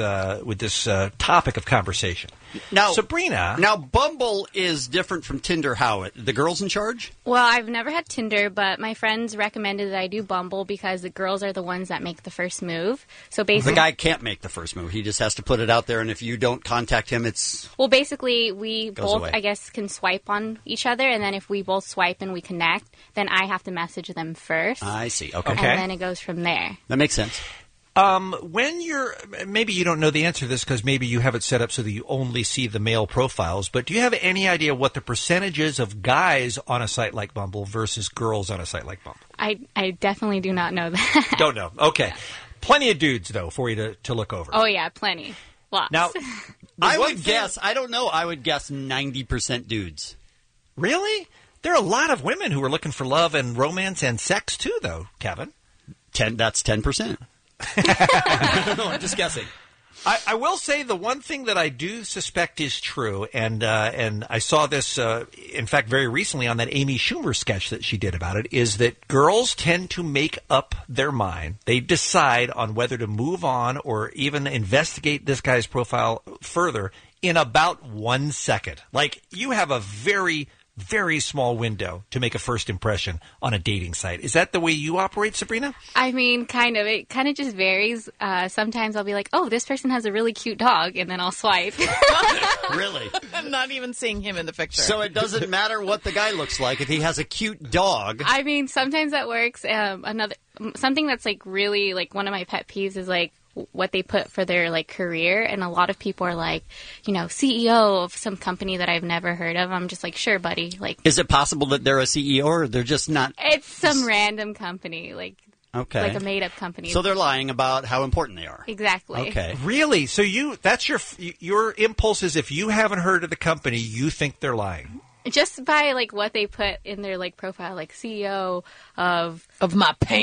topic of conversation. Now, Sabrina. Now, Bumble is different from Tinder. How? The girl's in charge? Well, I've never had Tinder, but my friends recommended that I do Bumble because the girls are the ones that make the first move. So basically, The guy can't make the first move. He just has to put it out there, and if you don't contact him, it's... well, basically, we Goes both, away. I guess, can swipe on each other, and then if we both swipe and we connect, then I have to message them first. I see. Okay. And then it goes from there. That makes sense. When you're, maybe you don't know the answer to this because maybe you have it set up so that you only see the male profiles, but do you have any idea what the percentage is of guys on a site like Bumble versus girls on a site like Bumble? I definitely do not know that. Don't know. Okay. Yeah. Plenty of dudes, though, for you to look over. Oh, yeah, plenty. Lots. Now, I would guess, I don't know, I would guess 90% dudes. Really? There are a lot of women who are looking for love and romance and sex, too, though, Kevin. That's 10%. I'm just guessing. I will say the one thing that I do suspect is true, and I saw this, in fact, very recently on that Amy Schumer sketch that she did about it, is that girls tend to make up their mind. They decide on whether to move on or even investigate this guy's profile further in about 1 second. Like, you have a very very small window to make a first impression on a dating site. Is that the way you operate, Sabrina? I mean, kind of. It kind of just varies. Sometimes I'll be like, oh, this person has a really cute dog, and then I'll swipe. Really? I'm not even seeing him in the picture. So it doesn't matter what the guy looks like if he has a cute dog. I mean, sometimes that works. Something that's like really like one of my pet peeves is like what they put for their like career, and a lot of people are like, CEO of some company that I've never heard of. I'm just like, sure, buddy. Like, is it possible that they're a CEO or they're just not? It's some random company, like okay, like a made up company. So they're lying about how important they are. Exactly. Okay. Really? So that's your impulse is if you haven't heard of the company, you think they're lying. Just by like what they put in their like profile, like CEO of my pants.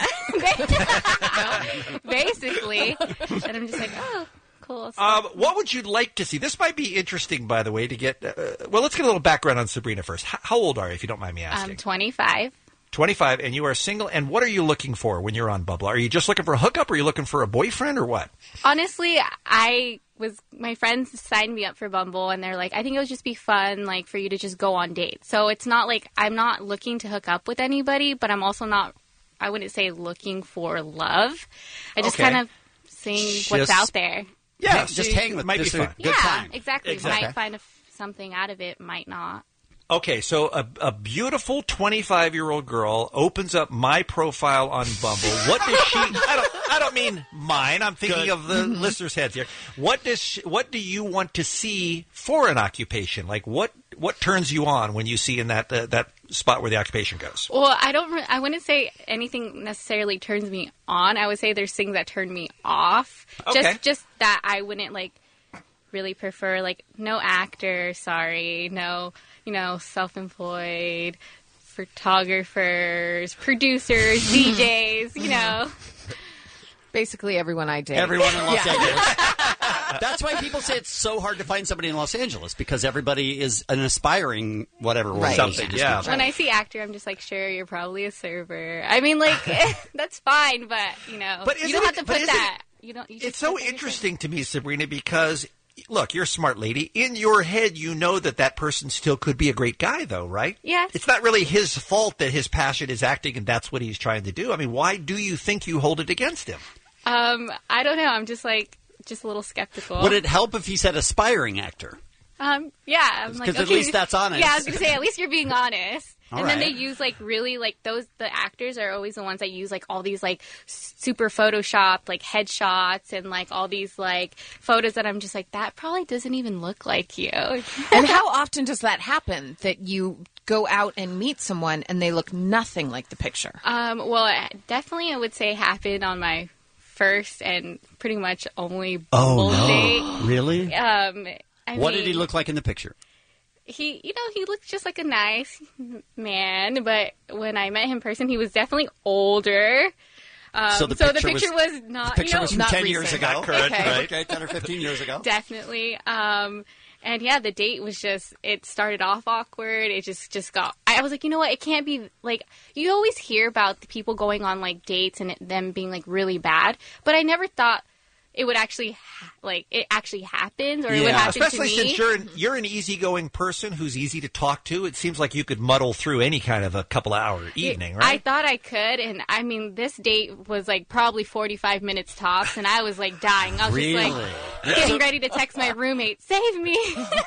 Yeah, basically. And I'm just like, oh, cool. What would you like to see? This might be interesting, by the way. To get let's get a little background on Sabrina first. How old are you, if you don't mind me asking? I'm 25. 25, and you are single. And what are you looking for when you're on Bumble? Are you just looking for a hookup? Or are you looking for a boyfriend, or what? Honestly, my friends signed me up for Bumble, and they're like, I think it would just be fun, like, for you to just go on dates. So it's not like I'm not looking to hook up with anybody, but I'm also not, I wouldn't say looking for love. I just kind of seeing what's out there. Yeah, just hang with might be fun. Yeah, good time. exactly. Might find something out of it, might not. Okay, so a beautiful 25-year-old girl opens up my profile on Bumble. What does she? I don't mean mine. I'm thinking of the listeners' heads here. What do you want to see for an occupation? Like what turns you on when you see in that spot where the occupation goes? Well, I wouldn't say anything necessarily turns me on. I would say there's things that turn me off. Okay. Just that I wouldn't like really prefer, like, no actor, sorry, no, self-employed photographers, producers, DJs, Basically everyone I date. Everyone in Los Angeles. That's why people say it's so hard to find somebody in Los Angeles, because everybody is an aspiring whatever. Right. Something. Yeah. When I see actor, I'm just like, sure, you're probably a server. I mean, like, that's fine, but, But you don't have to put that. You just it's so interesting to me, Sabrina, because, look, you're a smart lady. In your head, you know that person still could be a great guy, though, right? Yes. It's not really his fault that his passion is acting and that's what he's trying to do. I mean, why do you think you hold it against him? I don't know. I'm just a little skeptical. Would it help if he said aspiring actor? Yeah. I'm like, because at least that's honest. Yeah, I was going to say, at least you're being honest. All and then right. they use, like, really, like, the actors are always the ones that use, like, all these, like, super photoshopped, like, headshots and, like, all these, like, photos that I'm just like, that probably doesn't even look like you. And how often does that happen, that you go out and meet someone and they look nothing like the picture? Well, definitely I would say happened on my first and pretty much only Bumble date. Really? What did mean, he look like in the picture? He looked just like a nice man, but when I met him in person, he was definitely older. So the picture was not. The picture was from not 10 recent. years ago. Correct, right? Okay, 10 or 15 years ago. Definitely. And yeah, the date was it started off awkward. It just got, I was like, you know what? It can't be, like, you always hear about the people going on, like, dates and them being, like, really bad. But I never thought it would actually, it actually happens, or it would happen especially to me. since you're an easygoing person who's easy to talk to. It seems like you could muddle through any kind of a couple-hour evening, right? I thought I could, and I mean, this date was like probably 45 minutes tops, and I was like dying. I was just like getting ready to text my roommate, save me.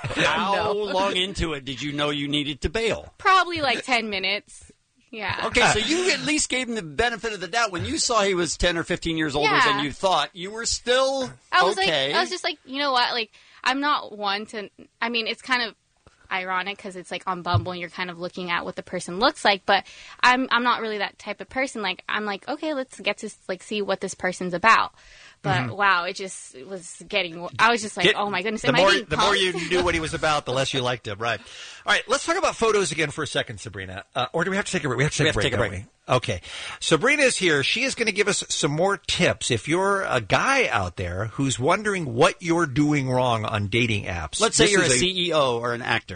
How long into it did you know you needed to bail? Probably like 10 minutes. Yeah. Okay, so you at least gave him the benefit of the doubt. When you saw he was 10 or 15 years older than you thought, you were still okay. I was just like, you know what? Like, I'm not one to, I mean, it's kind of ironic because it's like on Bumble and you're kind of looking at what the person looks like, but I'm not really that type of person. Like, I'm like, okay, let's get to like see what this person's about. But wow, it was getting. I was just like, oh my goodness! The more you knew what he was about, the less you liked him. Right. All right. Let's talk about photos again for a second, Sabrina. Or do we have to take a break? We have to take a break. Okay. Sabrina is here. She is going to give us some more tips. If you're a guy out there who's wondering what you're doing wrong on dating apps, let's say you're a CEO or an actor.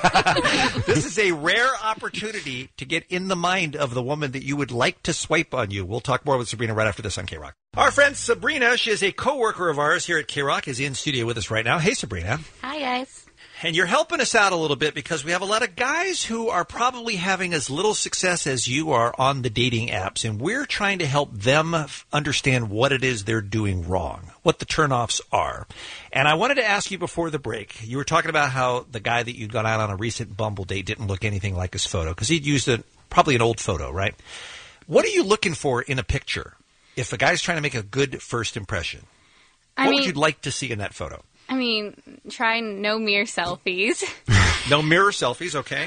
This is a rare opportunity to get in the mind of the woman that you would like to swipe on you. We'll talk more with Sabrina right after this on K-Rock. Our friend Sabrina, she is a co-worker of ours here at K-Rock, is in studio with us right now. Hey, Sabrina. Hi, guys. And you're helping us out a little bit because we have a lot of guys who are probably having as little success as you are on the dating apps, and we're trying to help them understand what it is they're doing wrong, what the turnoffs are. And I wanted to ask you before the break, you were talking about how the guy that you'd gone out on a recent Bumble date didn't look anything like his photo because he'd used probably an old photo, right? What are you looking for in a picture if a guy's trying to make a good first impression? What would you like to see in that photo? I mean, try no mirror selfies. No mirror selfies, okay.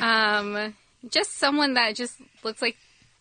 Just someone that just looks like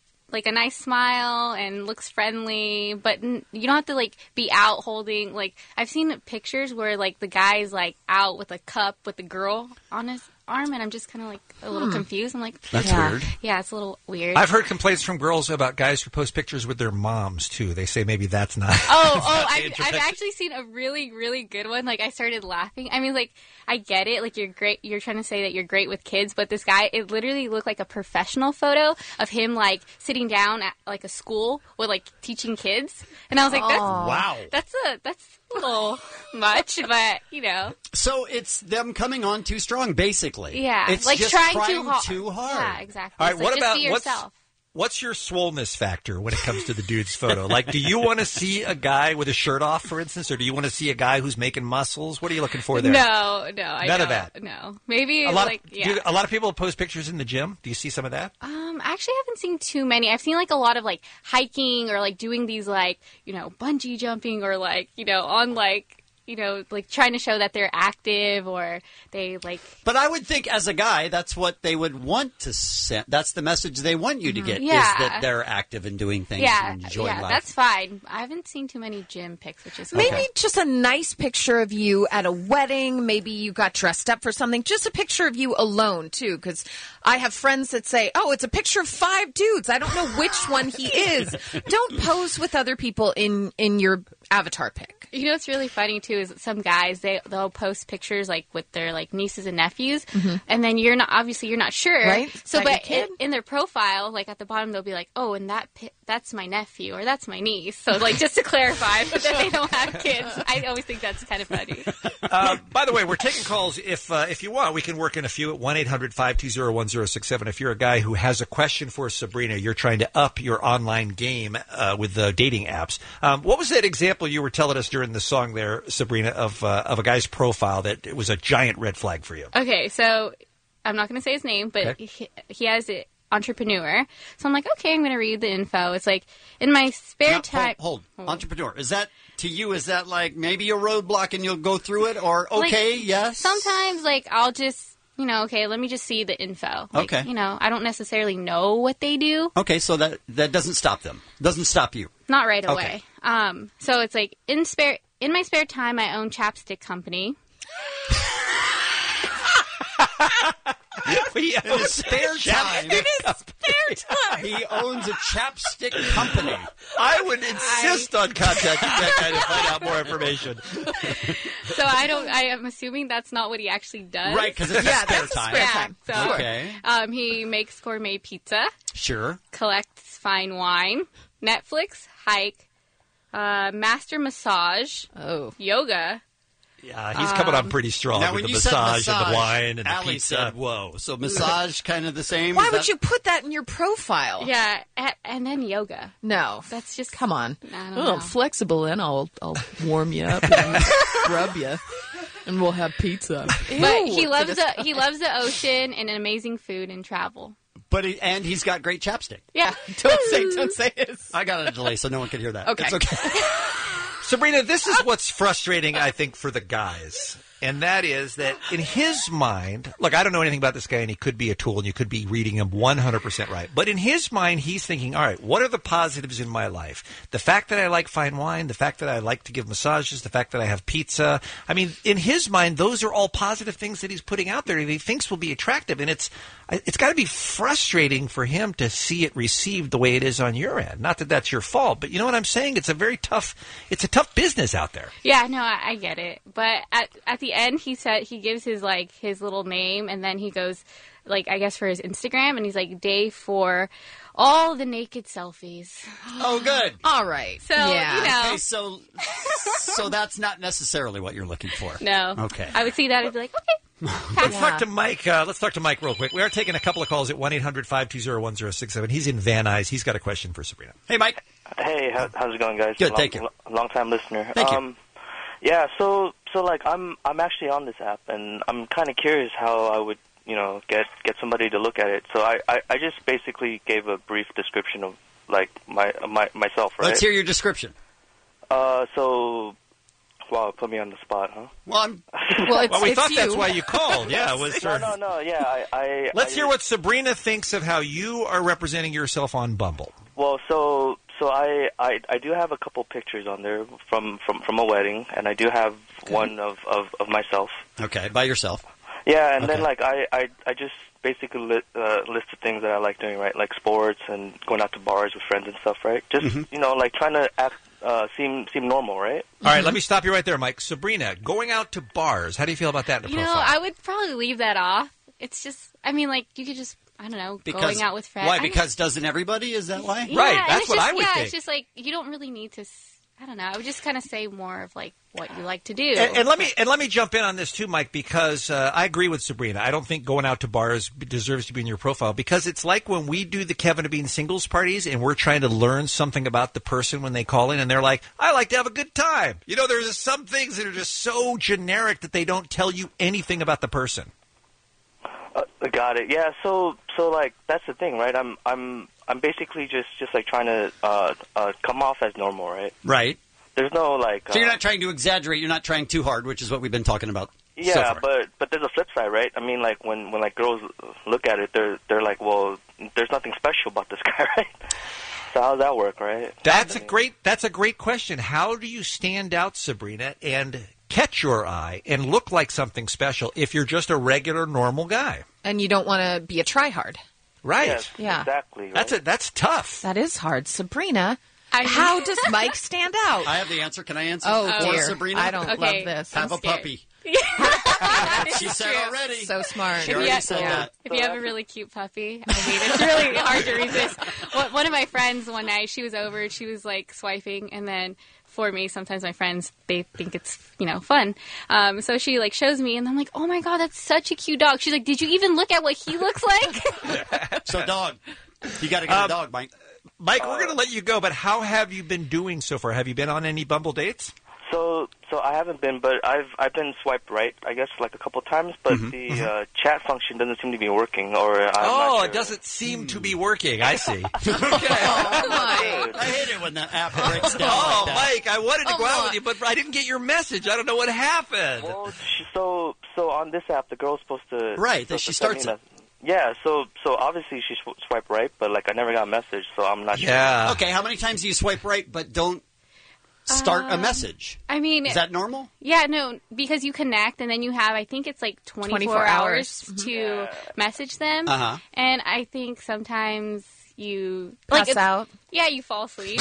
a nice smile and looks friendly, but you don't have to, like, be out holding, like, I've seen pictures where, like, the guy's, like, out with a cup with the girl on his arm, and I'm just kind of, like, a little confused. I'm like, that's weird. Yeah, it's a little weird. I've heard complaints from girls about guys who post pictures with their moms, too. They say maybe that's not... I've actually seen a really, really good one. Like, I started laughing. I mean, like, I get it. Like, you're great. You're trying to say that you're great with kids, but this guy, it literally looked like a professional photo of him, like, sitting down at, like, a school with, like, teaching kids. And I was like, that's a little much, but, you know. So it's them coming on too strong, basically. Yeah. It's like just trying too hard. Yeah, exactly. All right, so what just about be yourself. What's your swollenness factor when it comes to the dude's photo? Like, do you want to see a guy with a shirt off, for instance, or do you want to see a guy who's making muscles? What are you looking for there? No, I don't. None of that. No, maybe a lot of people post pictures in the gym. Do you see some of that? I actually haven't seen too many. I've seen like a lot of like hiking or like doing these like, you know, bungee jumping or like, you know, on like, you know, like trying to show that they're active or they like... But I would think as a guy, that's what they would want to send. That's the message they want you to get, is that they're active and doing things and enjoying life. That's fine. I haven't seen too many gym pics, which is fine. Maybe just a nice picture of you at a wedding. Maybe you got dressed up for something. Just a picture of you alone, too, because I have friends that say, oh, it's a picture of 5 dudes. I don't know which one he is. Don't pose with other people in your avatar pic. You know what's really funny, too, is some guys, they'll post pictures, like, with their, like, nieces and nephews, and then you're not sure. Right? So, but in their profile, like, at the bottom, they'll be like, oh, and that's my nephew, or that's my niece. So, like, just to clarify, but then they don't have kids. I always think that's kind of funny. By the way, we're taking calls. If you want, we can work in a few at 1-800-520-1067. If you're a guy who has a question for Sabrina, you're trying to up your online game with the dating apps. What was that example you were telling us during the song there, Sabrina, of a guy's profile that it was a giant red flag for you? Okay, so I'm not going to say his name, but he has it. Entrepreneur. So I'm like, okay, I'm going to read the info. It's like, in my spare time... Hold. Entrepreneur. Is that, to you, is that like maybe a roadblock and you'll go through it? Or, okay, like, yes? Sometimes, like, I'll just, you know, okay, let me just see the info. Like, okay. You know, I don't necessarily know what they do. Okay, so that doesn't stop them. Doesn't stop you. Not right away. So it's like, in my spare time, I own chapstick company. In his spare time. He owns a chapstick company. I would insist on contacting that guy to find out more information. So I am assuming that's not what he actually does. Right, because it's spare time. So, okay. He makes gourmet pizza. Sure. Collects fine wine. Netflix, hike, master massage. Yoga. Yeah, he's coming on pretty strong with the massage and the wine and Allie the pizza. said, whoa. So massage kind of the same? Why would you put that in your profile? Yeah, and then yoga. No. That's just... Come on. I don't know. I'm flexible, and I'll warm you up and scrub you, and we'll have pizza. But he loves the ocean and amazing food and travel. But he's got great chapstick. Yeah. Don't say it. I got a delay so no one can hear that. Okay. It's okay. Sabrina, this is what's frustrating, I think, for the guys. And that is that in his mind, look, I don't know anything about this guy, and he could be a tool, and you could be reading him 100% right. But in his mind, he's thinking, all right, what are the positives in my life? The fact that I like fine wine, the fact that I like to give massages, the fact that I have pizza. I mean, in his mind, those are all positive things that he's putting out there that he thinks will be attractive. And it's got to be frustrating for him to see it received the way it is on your end. Not that that's your fault, but you know what I'm saying? It's a tough business out there. Yeah, no, I get it. But at the end, he said he gives his little name, and then he goes, like, I guess for his Instagram, and he's like, day 4, all the naked selfies. Oh, good. All right. So, you know. Okay, so that's not necessarily what you're looking for. No. Okay. I would see that and be like, okay. Let's talk to Mike. Let's talk to Mike real quick. We are taking a couple of calls at 1-800-520-1067. He's in Van Nuys. He's got a question for Sabrina. Hey, Mike. Hey, how's it going, guys? Good, thank you. Long time listener. Thank you. Yeah, so like I'm actually on this app, and I'm kind of curious how I would, get somebody to look at it. So I just basically gave a brief description of like myself, right? Let's hear your description. So. Wow, put me on the spot, huh? Well, we thought that's why you called. Yeah, it was. No. Yeah, Let's hear what Sabrina thinks of how you are representing yourself on Bumble. Well, so I do have a couple pictures on there from a wedding, and I do have one of myself. Okay, by yourself. Yeah, and then like I just basically listed things that I like doing, right? Like sports and going out to bars with friends and stuff, right? Just like trying to act. Seem normal, right? All right, let me stop you right there, Mike. Sabrina, going out to bars, how do you feel about that in a profile? I would probably leave that off. It's just, you could just, I don't know, going out with friends. Why? Because doesn't everybody? Is that why? Yeah, right, that's what I would think. Yeah, it's just like, you don't really need to, I don't know, I would just kind of say more of like what you like to do. And let me jump in on this too, Mike, because I agree with Sabrina. I don't think going out to bars deserves to be in your profile, because it's like when we do the Kevin and Bean singles parties and we're trying to learn something about the person when they call in and they're like, I like to have a good time. There's some things that are just so generic that they don't tell you anything about the person. Got it. Yeah. So like that's the thing, right? I'm basically just like trying to come off as normal, right? Right. There's no like. So you're not trying to exaggerate. You're not trying too hard, which is what we've been talking about. Yeah, so far. but there's a flip side, right? I mean, like when like girls look at it, they're like, well, there's nothing special about this guy, right? So how does that work, right? That's a great question. How do you stand out, Sabrina, and catch your eye and look like something special if you're just a regular, normal guy? And you don't want to be a tryhard. Right. Yes, yeah. Exactly. Right? That's tough. That is hard. Sabrina, how does Mike stand out? I have the answer. Can I answer? Oh, dear. Sabrina? I don't love this. Have a puppy. She said already. So smart. She already said that. If you have a really cute puppy, it's really hard to resist. One of my friends one night, she was over, she was like swiping, and then for me, sometimes my friends, they think it's, fun. So she like shows me, and I'm like, oh my God, that's such a cute dog. She's like, did you even look at what he looks like? So dog. You got to get a dog, Mike. Mike, we're going to let you go, but how have you been doing so far? Have you been on any Bumble dates? So I haven't been, but I've been swiped right, I guess, like a couple times. But the chat function doesn't seem to be working, or I'm not sure. It doesn't seem to be working. I see. Okay. I hate it when the app breaks down. Oh, like that. Mike, I wanted to go out with you, but I didn't get your message. I don't know what happened. Well, so on this app, the girl's supposed to she starts it. Yeah, so obviously she swiped right, but like I never got a message, so I'm not sure. Yeah. Okay, how many times do you swipe right but don't start a message? I mean, is that normal? Yeah, no, because you connect and then you have, I think it's like 24 hours to message them. Uh-huh. And I think sometimes you pass out. Yeah, you fall asleep.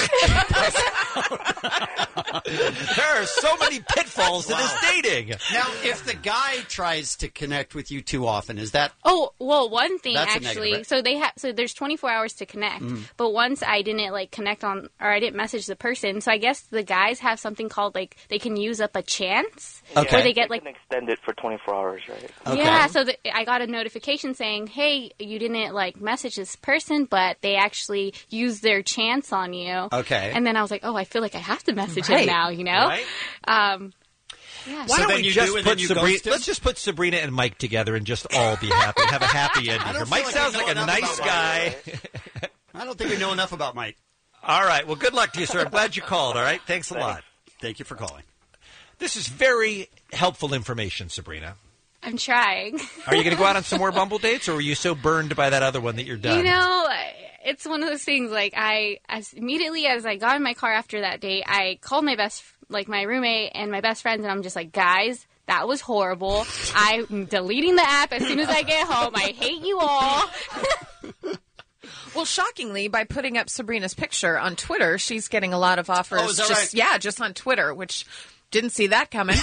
There are so many pitfalls to this dating. Now, if the guy tries to connect with you too often, is that? Oh, well, one thing That's actually. negative, right? So there's 24 hours to connect. But once I didn't like connect on, or I didn't message the person. So I guess the guys have something called like they can use up a chance. Okay. Where they get like can extend it for 24 hours, right? Okay. Yeah. So I got a notification saying, "Hey, you didn't like message this person, but they actually used their chance on you." Okay. And then I was like, "Oh, I feel like I have to message him now," Right? Yeah. Why don't we just put Sabrina? Let's just put Sabrina and Mike together and just all be happy. Have a happy ending here. Mike sounds like a nice guy. I don't think we know enough about Mike. All right. Well, good luck to you, sir. I'm glad you called. All right. Thanks a lot. Thank you for calling. This is very helpful information, Sabrina. I'm trying. Are you going to go out on some more Bumble dates, or were you so burned by that other one that you're done? It's one of those things. Like immediately as I got in my car after that date, I called my roommate and my best friends, and I'm just like, guys, that was horrible. I'm deleting the app as soon as I get home. I hate you all. Well, shockingly, by putting up Sabrina's picture on Twitter, she's getting a lot of offers. Oh, is that right? Yeah, just on Twitter, which didn't see that coming.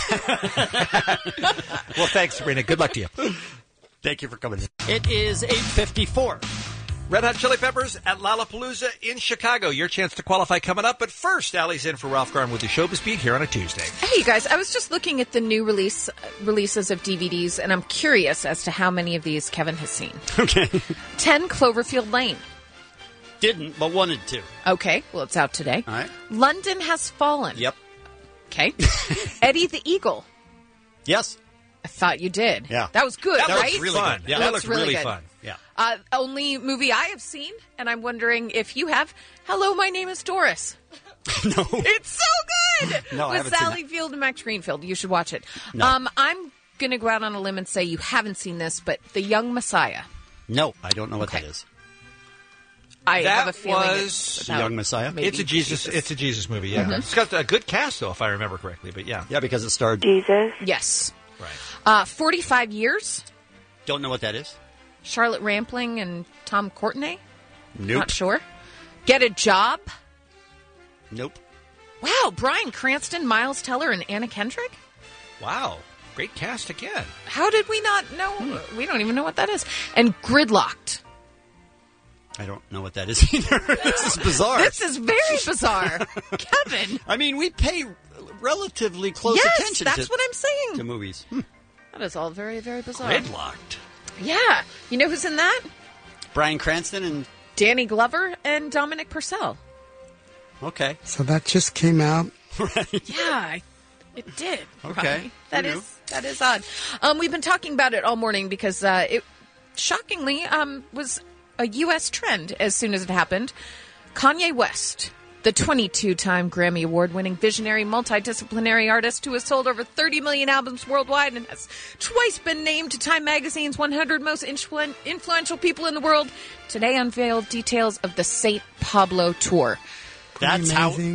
Well, thanks, Sabrina. Good luck to you. Thank you for coming in. It is 8:54. Red Hot Chili Peppers at Lollapalooza in Chicago. Your chance to qualify coming up. But first, Allie's in for Ralph Garn with the Showbiz Beat here on a Tuesday. Hey, you guys, I was just looking at the new releases of DVDs, and I'm curious as to how many of these Kevin has seen. Okay. 10 Cloverfield Lane. Didn't, but wanted to. Okay, well, it's out today. All right. London Has Fallen. Yep. Okay. Eddie the Eagle. Yes. I thought you did. Yeah. That was good, That right? looked really fun. Yeah, that looked really fun. Yeah. Only movie I have seen, and I'm wondering if you have. Hello, my name is Doris. No. It's so good! No, I With haven't seen Sally Field and Max Greenfield. You should watch it. No. I'm going to go out on a limb and say you haven't seen this, but The Young Messiah. No, I don't know what that is. I That have a feeling was it's The Young Messiah? maybe It's a Jesus movie, yeah. Mhm. It's got a good cast, though, if I remember correctly, but yeah. Yeah, because it starred... Jesus. Yes. Right. 45 Years. Don't know what that is. Charlotte Rampling and Tom Courtenay. Nope. Not sure. Get a Job. Nope. Wow, Bryan Cranston, Miles Teller, and Anna Kendrick? Wow. Great cast again. How did we not know? We don't even know what that is. And Gridlocked. I don't know what that is either. This is bizarre. This is very bizarre. Kevin. I mean, we pay relatively close Yes, attention that's to, what I'm saying. to movies. That is all very, very bizarre. Gridlocked. Yeah. You know who's in that? Bryan Cranston and... Danny Glover and Dominic Purcell. Okay. So that just came out. Yeah, it did. Okay. Right? That is odd. We've been talking about it all morning because it shockingly was a U.S. trend as soon as it happened. Kanye West, the 22-time Grammy Award-winning visionary multidisciplinary artist who has sold over 30 million albums worldwide and has twice been named to Time Magazine's 100 most influential people in the world, today unveiled details of the St. Pablo tour. That's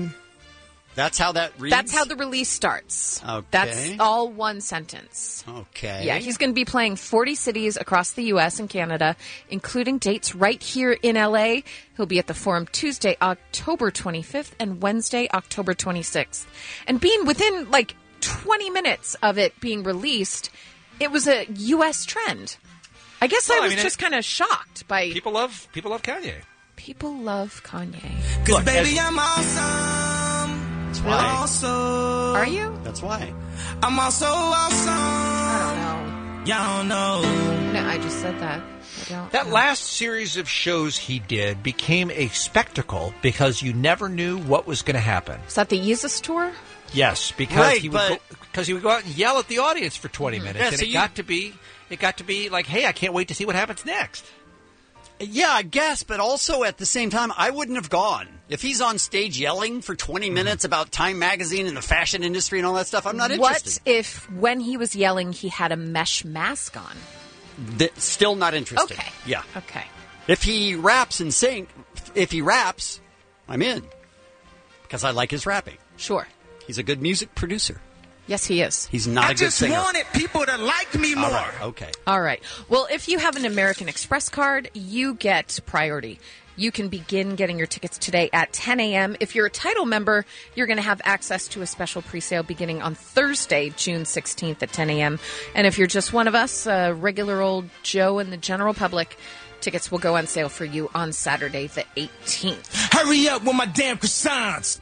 how that reads? That's how the release starts. Okay. That's all one sentence. Okay. Yeah, he's going to be playing 40 cities across the U.S. and Canada, including dates right here in L.A. He'll be at the Forum Tuesday, October 25th, and Wednesday, October 26th. And being within, 20 minutes of it being released, it was a U.S. trend. I guess I was just kind of shocked by... People love Kanye. People love Kanye. Cause baby, I'm awesome. That's why. Also, Are you? That's why. I'm also awesome. I Y'all know. No, I just said that. I don't. That last series of shows he did became a spectacle because you never knew what was going to happen. Is that the Yeezus tour? Yes, because Right, he would go out and yell at the audience for 20 minutes, Yeah, and so it got to be like, hey, I can't wait to see what happens next. Yeah, I guess, but also at the same time, I wouldn't have gone. If he's on stage yelling for 20 minutes about Time Magazine and the fashion industry and all that stuff, I'm not interested. What if, when he was yelling, he had a mesh mask on? Still not interested. Okay. Yeah. Okay. If he raps, I'm in. Because I like his rapping. Sure. He's a good music producer. Yes, he is. He's not a good singer. I just wanted people to like me more. All right, okay. All right. Well, if you have an American Express card, you get priority. You can begin getting your tickets today at 10 a.m. If you're a title member, you're going to have access to a special presale beginning on Thursday, June 16th at 10 a.m. And if you're just one of us, regular old Joe and the general public, tickets will go on sale for you on Saturday, the 18th. Hurry up with my damn croissants.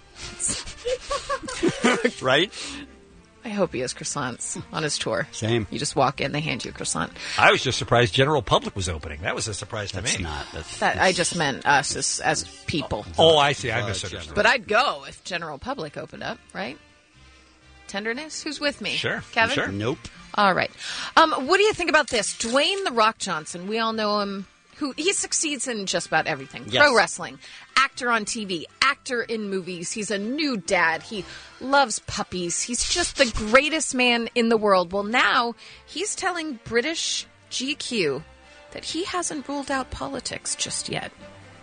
Right? I hope he has croissants on his tour. Same. You just walk in, they hand you a croissant. I was just surprised General Public was opening. That was a surprise to me. That I just meant us as people. Oh, I see. I misunderstood. But I'd go if General Public opened up, right? Tenderness? Who's with me? Sure. Kevin? Sure. Nope. All right. What do you think about this? Dwayne The Rock Johnson, we all know him. He succeeds in just about everything. Yes. Pro wrestling, actor on TV, actor in movies. He's a new dad. He loves puppies. He's just the greatest man in the world. Well, now he's telling British GQ that he hasn't ruled out politics just yet.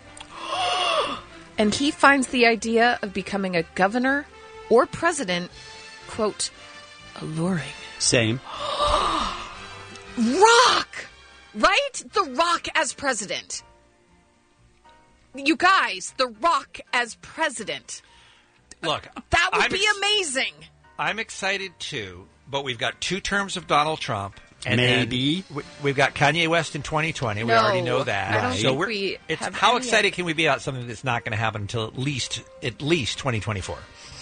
And he finds the idea of becoming a governor or president, quote, alluring. Same. Rock! Right? The Rock as president. You guys, The Rock as president. Look, That would be amazing. I'm excited too, but we've got 2 terms of Donald Trump, And maybe we've got Kanye West in 2020. We No, already know that. I don't so think we have how any excited yet. can we be about something that's not going to happen until at least 2024?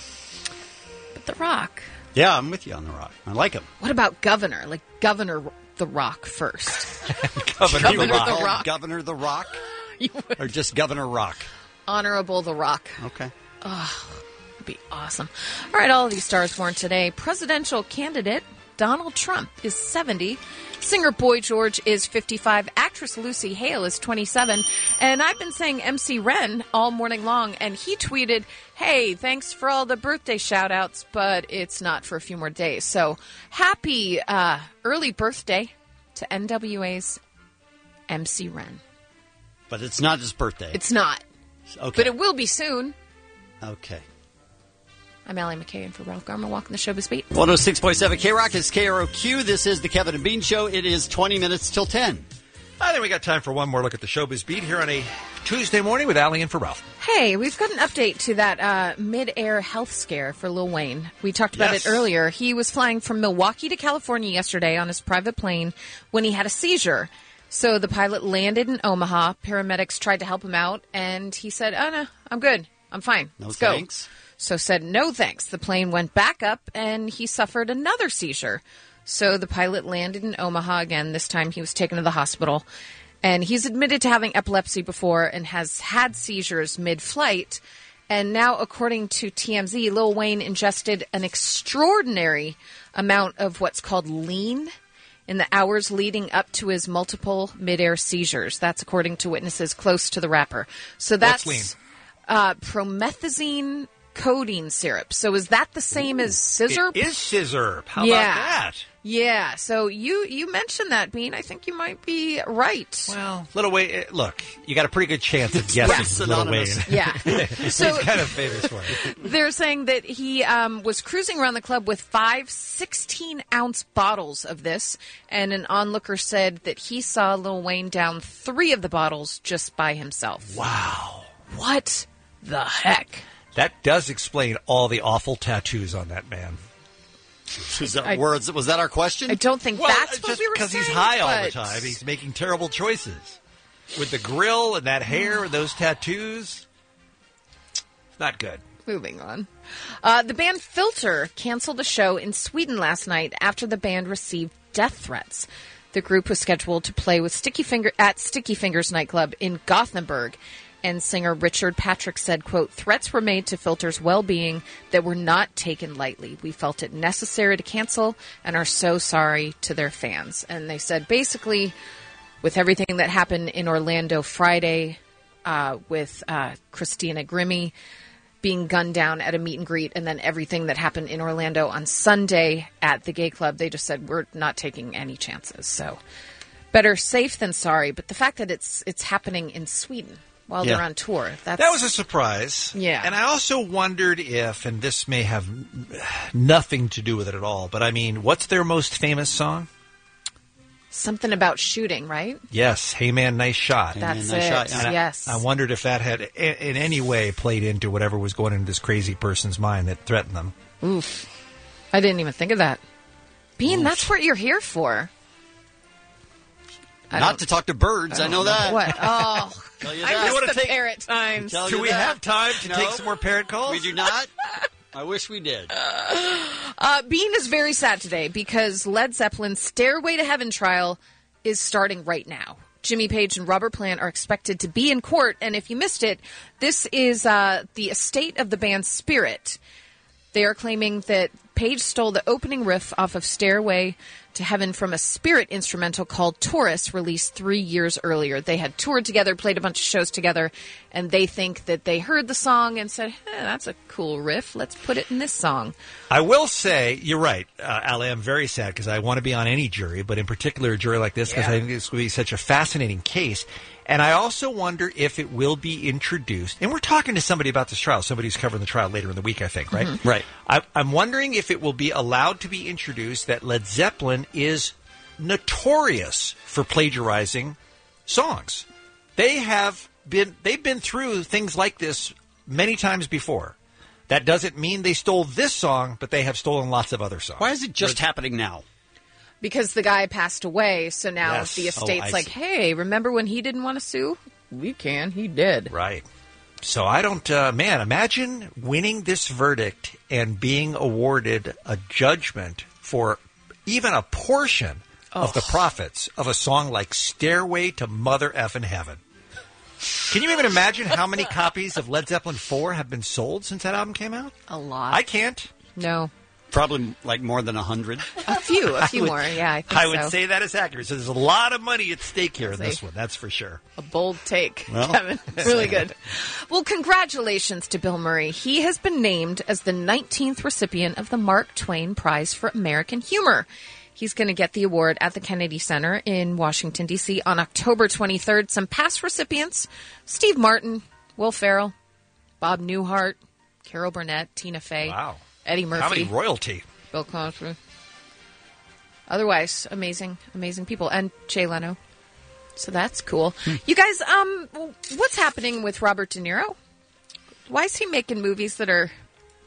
But The Rock. Yeah, I'm with you on The Rock. I like him. What about Governor? Like Governor The Rock first. Governor The Rock. Governor The Rock? Or just Governor Rock? Honorable The Rock. Okay. Oh, that'd be awesome. All right, all of these stars born today. Presidential candidate Donald Trump is 70. Singer Boy George is 55. Actress Lucy Hale is 27. And I've been saying MC Ren all morning long, and he tweeted, hey, thanks for all the birthday shout-outs, but it's not for a few more days. So happy early birthday to NWA's MC Ren. But it's not his birthday. It's not. Okay. But it will be soon. Okay. I'm Allie McKay, and for Ralph Garman, walking the showbiz beat. 106.7 K-Rock is KROQ. This is the Kevin and Bean Show. It is 20 minutes till 10. I think we got time for one more look at the showbiz beat here on a Tuesday morning with Allie and for Ralph. Hey, we've got an update to that mid-air health scare for Lil Wayne. We talked about Yes. it earlier. He was flying from Milwaukee to California yesterday on his private plane when he had a seizure. So the pilot landed in Omaha. Paramedics tried to help him out, and he said, oh, no, I'm good. I'm fine. No Let's thanks. go. So said, no thanks. The plane went back up, and he suffered another seizure. So the pilot landed in Omaha again. This time he was taken to the hospital. And he's admitted to having epilepsy before and has had seizures mid-flight. And now, according to TMZ, Lil Wayne ingested an extraordinary amount of what's called lean in the hours leading up to his multiple mid-air seizures. That's according to witnesses close to the rapper. So that's What's promethazine codeine syrup. So is that the same as scissor? It is scissor. How Yeah. about that? Yeah. So you mentioned that, Bean. I think you might be right. Well, Little Wayne, look, you got a pretty good chance of guessing Yes. Little Wayne. Yeah. So he's kind of famous for it. they're saying that he was cruising around the club with 5 16-ounce bottles of this, and an onlooker said that he saw Lil Wayne down 3 of the bottles just by himself. Wow. What the heck? That does explain all the awful tattoos on that man. Was that our question? I don't think that's what we were saying. Because he's high all the but- time. He's making terrible choices. With the grill and that hair and those tattoos. It's not good. Moving on. The band Filter canceled a show in Sweden last night after the band received death threats. The group was scheduled to play with Sticky Fingers nightclub in Gothenburg. And singer Richard Patrick said, quote, threats were made to Filter's well-being that were not taken lightly. We felt it necessary to cancel and are so sorry to their fans. And they said, basically, with everything that happened in Orlando Friday with Christina Grimmie being gunned down at a meet and greet, and then everything that happened in Orlando on Sunday at the gay club, they just said, we're not taking any chances. So better safe than sorry. But the fact that it's happening in Sweden while they're on tour, That was a surprise. Yeah. And I also wondered if, and this may have nothing to do with it at all, but I mean, what's their most famous song? something about shooting, right? Yes, Hey Man, Nice Shot. That's nice it. shot, yeah. Yes. I wondered if that had in any way played into whatever was going into this crazy person's mind that threatened them. Oof. I didn't even think of that. Bean, that's what you're here for. Not to talk to birds, I know that. What? Oh, Tell you I that. miss the parrot times. Tell Do you we that. have time to No. take some more parrot calls? We do not. I wish we did. Bean is very sad today because Led Zeppelin's Stairway to Heaven trial is starting right now. Jimmy Page and Robert Plant are expected to be in court, and if you missed it, this is the estate of the band Spirit. They are claiming that Page stole the opening riff off of Stairway to Heaven from a Spirit instrumental called Taurus, released 3 years earlier. They had toured together, played a bunch of shows together, and they think that they heard the song and said, that's a cool riff. Let's put it in this song. I will say, you're right, Ali, I'm very sad because I want to be on any jury, but in particular a jury like this because I think this would be such a fascinating case. And I also wonder if it will be introduced. And we're talking to somebody about this trial. Somebody's covering the trial later in the week, I think, right? Mm-hmm. Right. I'm wondering if it will be allowed to be introduced that Led Zeppelin is notorious for plagiarizing songs. They've been through things like this many times before. That doesn't mean they stole this song, but they have stolen lots of other songs. Why is it just happening now? Because the guy passed away, so now Yes. the estate's I like, see. hey, remember when he didn't want to sue? We can. He did. Right. So I don't, man, imagine winning this verdict and being awarded a judgment for even a portion of the profits of a song like Stairway to Mother Effin' Heaven. Can you even imagine how many copies of Led Zeppelin 4 have been sold since that album came out? A lot. I can't. No. Probably like more than 100. A few more. Yeah, I think I would so. say that is accurate. So there's a lot of money at stake here in this Say. one. That's for sure. A bold take, Well. Kevin. Really good. Well, congratulations to Bill Murray. He has been named as the 19th recipient of the Mark Twain Prize for American Humor. He's going to get the award at the Kennedy Center in Washington, D.C. on October 23rd. Some past recipients, Steve Martin, Will Ferrell, Bob Newhart, Carol Burnett, Tina Fey, Eddie Murphy. How many royalty? Bill Cosby. Otherwise, amazing people. And Jay Leno. So that's cool. You guys, what's happening with Robert De Niro? Why is he making movies that are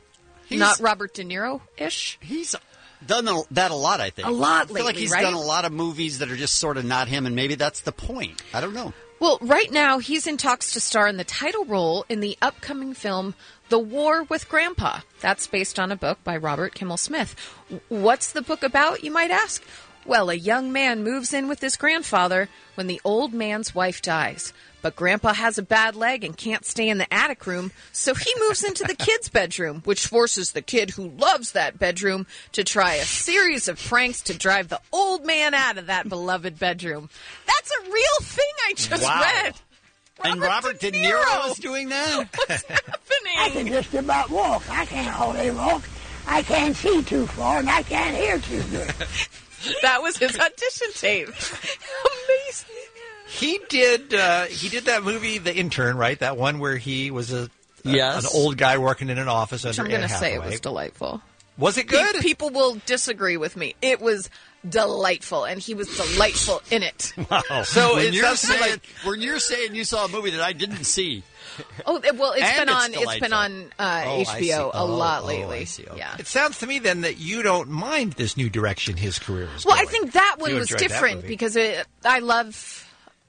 not Robert De Niro-ish? He's done that a lot, I think. A lot I feel like lately, he's right? done a lot of movies that are just sort of not him, and maybe that's the point. I don't know. Well, right now, he's in talks to star in the title role in the upcoming film The War with Grandpa. That's based on a book by Robert Kimmel Smith. What's the book about, you might ask? Well, a young man moves in with his grandfather when the old man's wife dies. But Grandpa has a bad leg and can't stay in the attic room, so he moves into the kid's bedroom, which forces the kid who loves that bedroom to try a series of pranks to drive the old man out of that beloved bedroom. That's a real thing I just read. And Robert De Niro is doing that? What's happening? I can just about walk. I can't hardly walk. I can't see too far, and I can't hear too good. That was his audition tape. Amazing. He did that movie, The Intern, right? That one where he was an old guy working in an office Which under I'm going to Anne say it Hathaway. was delightful. Was it good? People will disagree with me. It was delightful, and he was delightful in it. Wow. So when it you're sounds saying like when you're saying you saw a movie that I didn't see. Oh well, it's And been on I see. HBO a lot Oh, lately. I see. Okay. Yeah. It sounds to me then that you don't mind this new direction his career is Well, going. I think that one You was enjoyed that different movie. because I love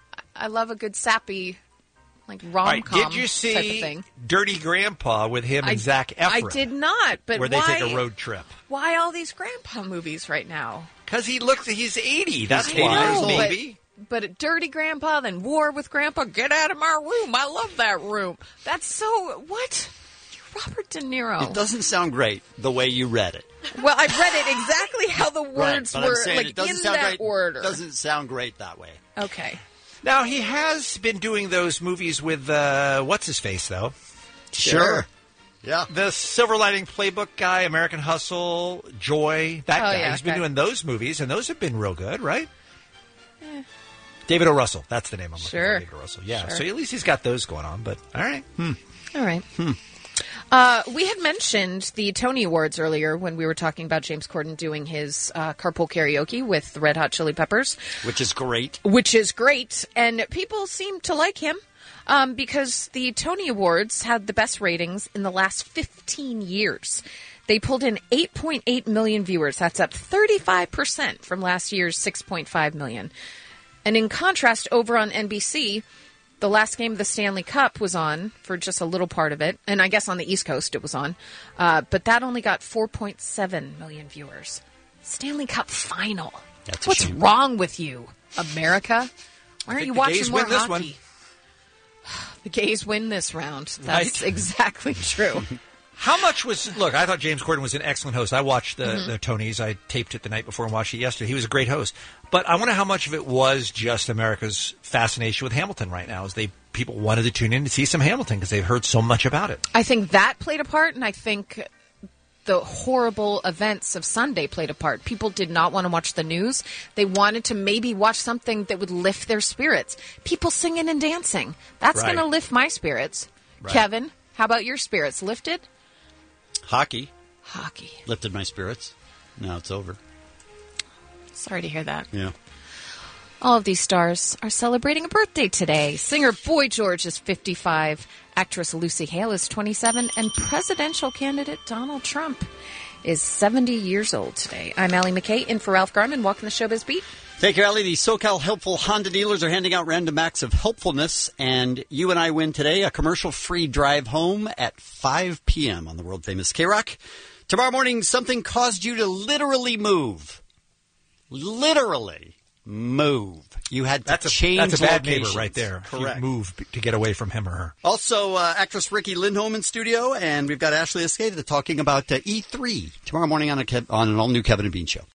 a good sappy like All right, rom-com did you type of see thing. Dirty Grandpa with him and Zac Efron? I did not, but where why, they take a road trip. Why all these grandpa movies right now? Because he's 80. That's I why, know, maybe. But a Dirty Grandpa, then War with Grandpa. Get out of my room. I love that room. That's so... What? You're Robert De Niro. It doesn't sound great the way you read it. Well, I read it exactly how the words but I'm were, saying like, it doesn't in sound that great. order. Doesn't sound great that way. Okay. Now, he has been doing those movies with, what's-his-face, though? Sure. Yeah. The Silver Lining Playbook guy, American Hustle, Joy, that guy. yeah, He's been okay. doing those movies, and those have been real good, right? David O. Russell. That's the name I'm looking Sure. for. David O. Russell. Yeah. Sure. So at least he's got those going on, but all right. All right. We had mentioned the Tony Awards earlier when we were talking about James Corden doing his carpool karaoke with the Red Hot Chili Peppers. Which is great. Which is great. And people seem to like him because the Tony Awards had the best ratings in the last 15 years. They pulled in 8.8 million viewers. That's up 35% from last year's 6.5 million. And in contrast, over on NBC, the last game of the Stanley Cup was on for just a little part of it. And I guess on the East Coast it was on. But that only got 4.7 million viewers. Stanley Cup final. That's a What's shame. wrong with you, America? Why aren't you the watching Gays more win this hockey? The Gays win this round. That's exactly true. How much was... Look, I thought James Corden was an excellent host. I watched the Tonys. I taped it the night before and watched it yesterday. He was a great host. But I wonder how much of it was just America's fascination with Hamilton right now, as people wanted to tune in to see some Hamilton because they've heard so much about it. I think that played a part, and I think the horrible events of Sunday played a part. People did not want to watch the news. They wanted to maybe watch something that would lift their spirits. People singing and dancing. That's Right. going to lift my spirits. Right. Kevin, how about your spirits? Lifted? Hockey Hockey. lifted my spirits. Now it's over. Sorry to hear that. Yeah. All of these stars are celebrating a birthday today. Singer Boy George is 55, actress Lucy Hale is 27, and presidential candidate Donald Trump is 70 years old today. I'm Allie McKay, in for Ralph Garman, walking the Showbiz Beat. Thank you, Allie. The SoCal Helpful Honda dealers are handing out random acts of helpfulness, and you and I win today a commercial-free drive home at 5 p.m. on the world-famous K-Rock. Tomorrow morning, something caused you to literally move. Literally move. You had to change That's a bad locations. neighbor right there. Correct. You move to get away from him or her. Also, actress Ricky Lindholm in studio, and we've got Ashley Escada talking about E3 tomorrow morning on an all-new Kevin and Bean Show.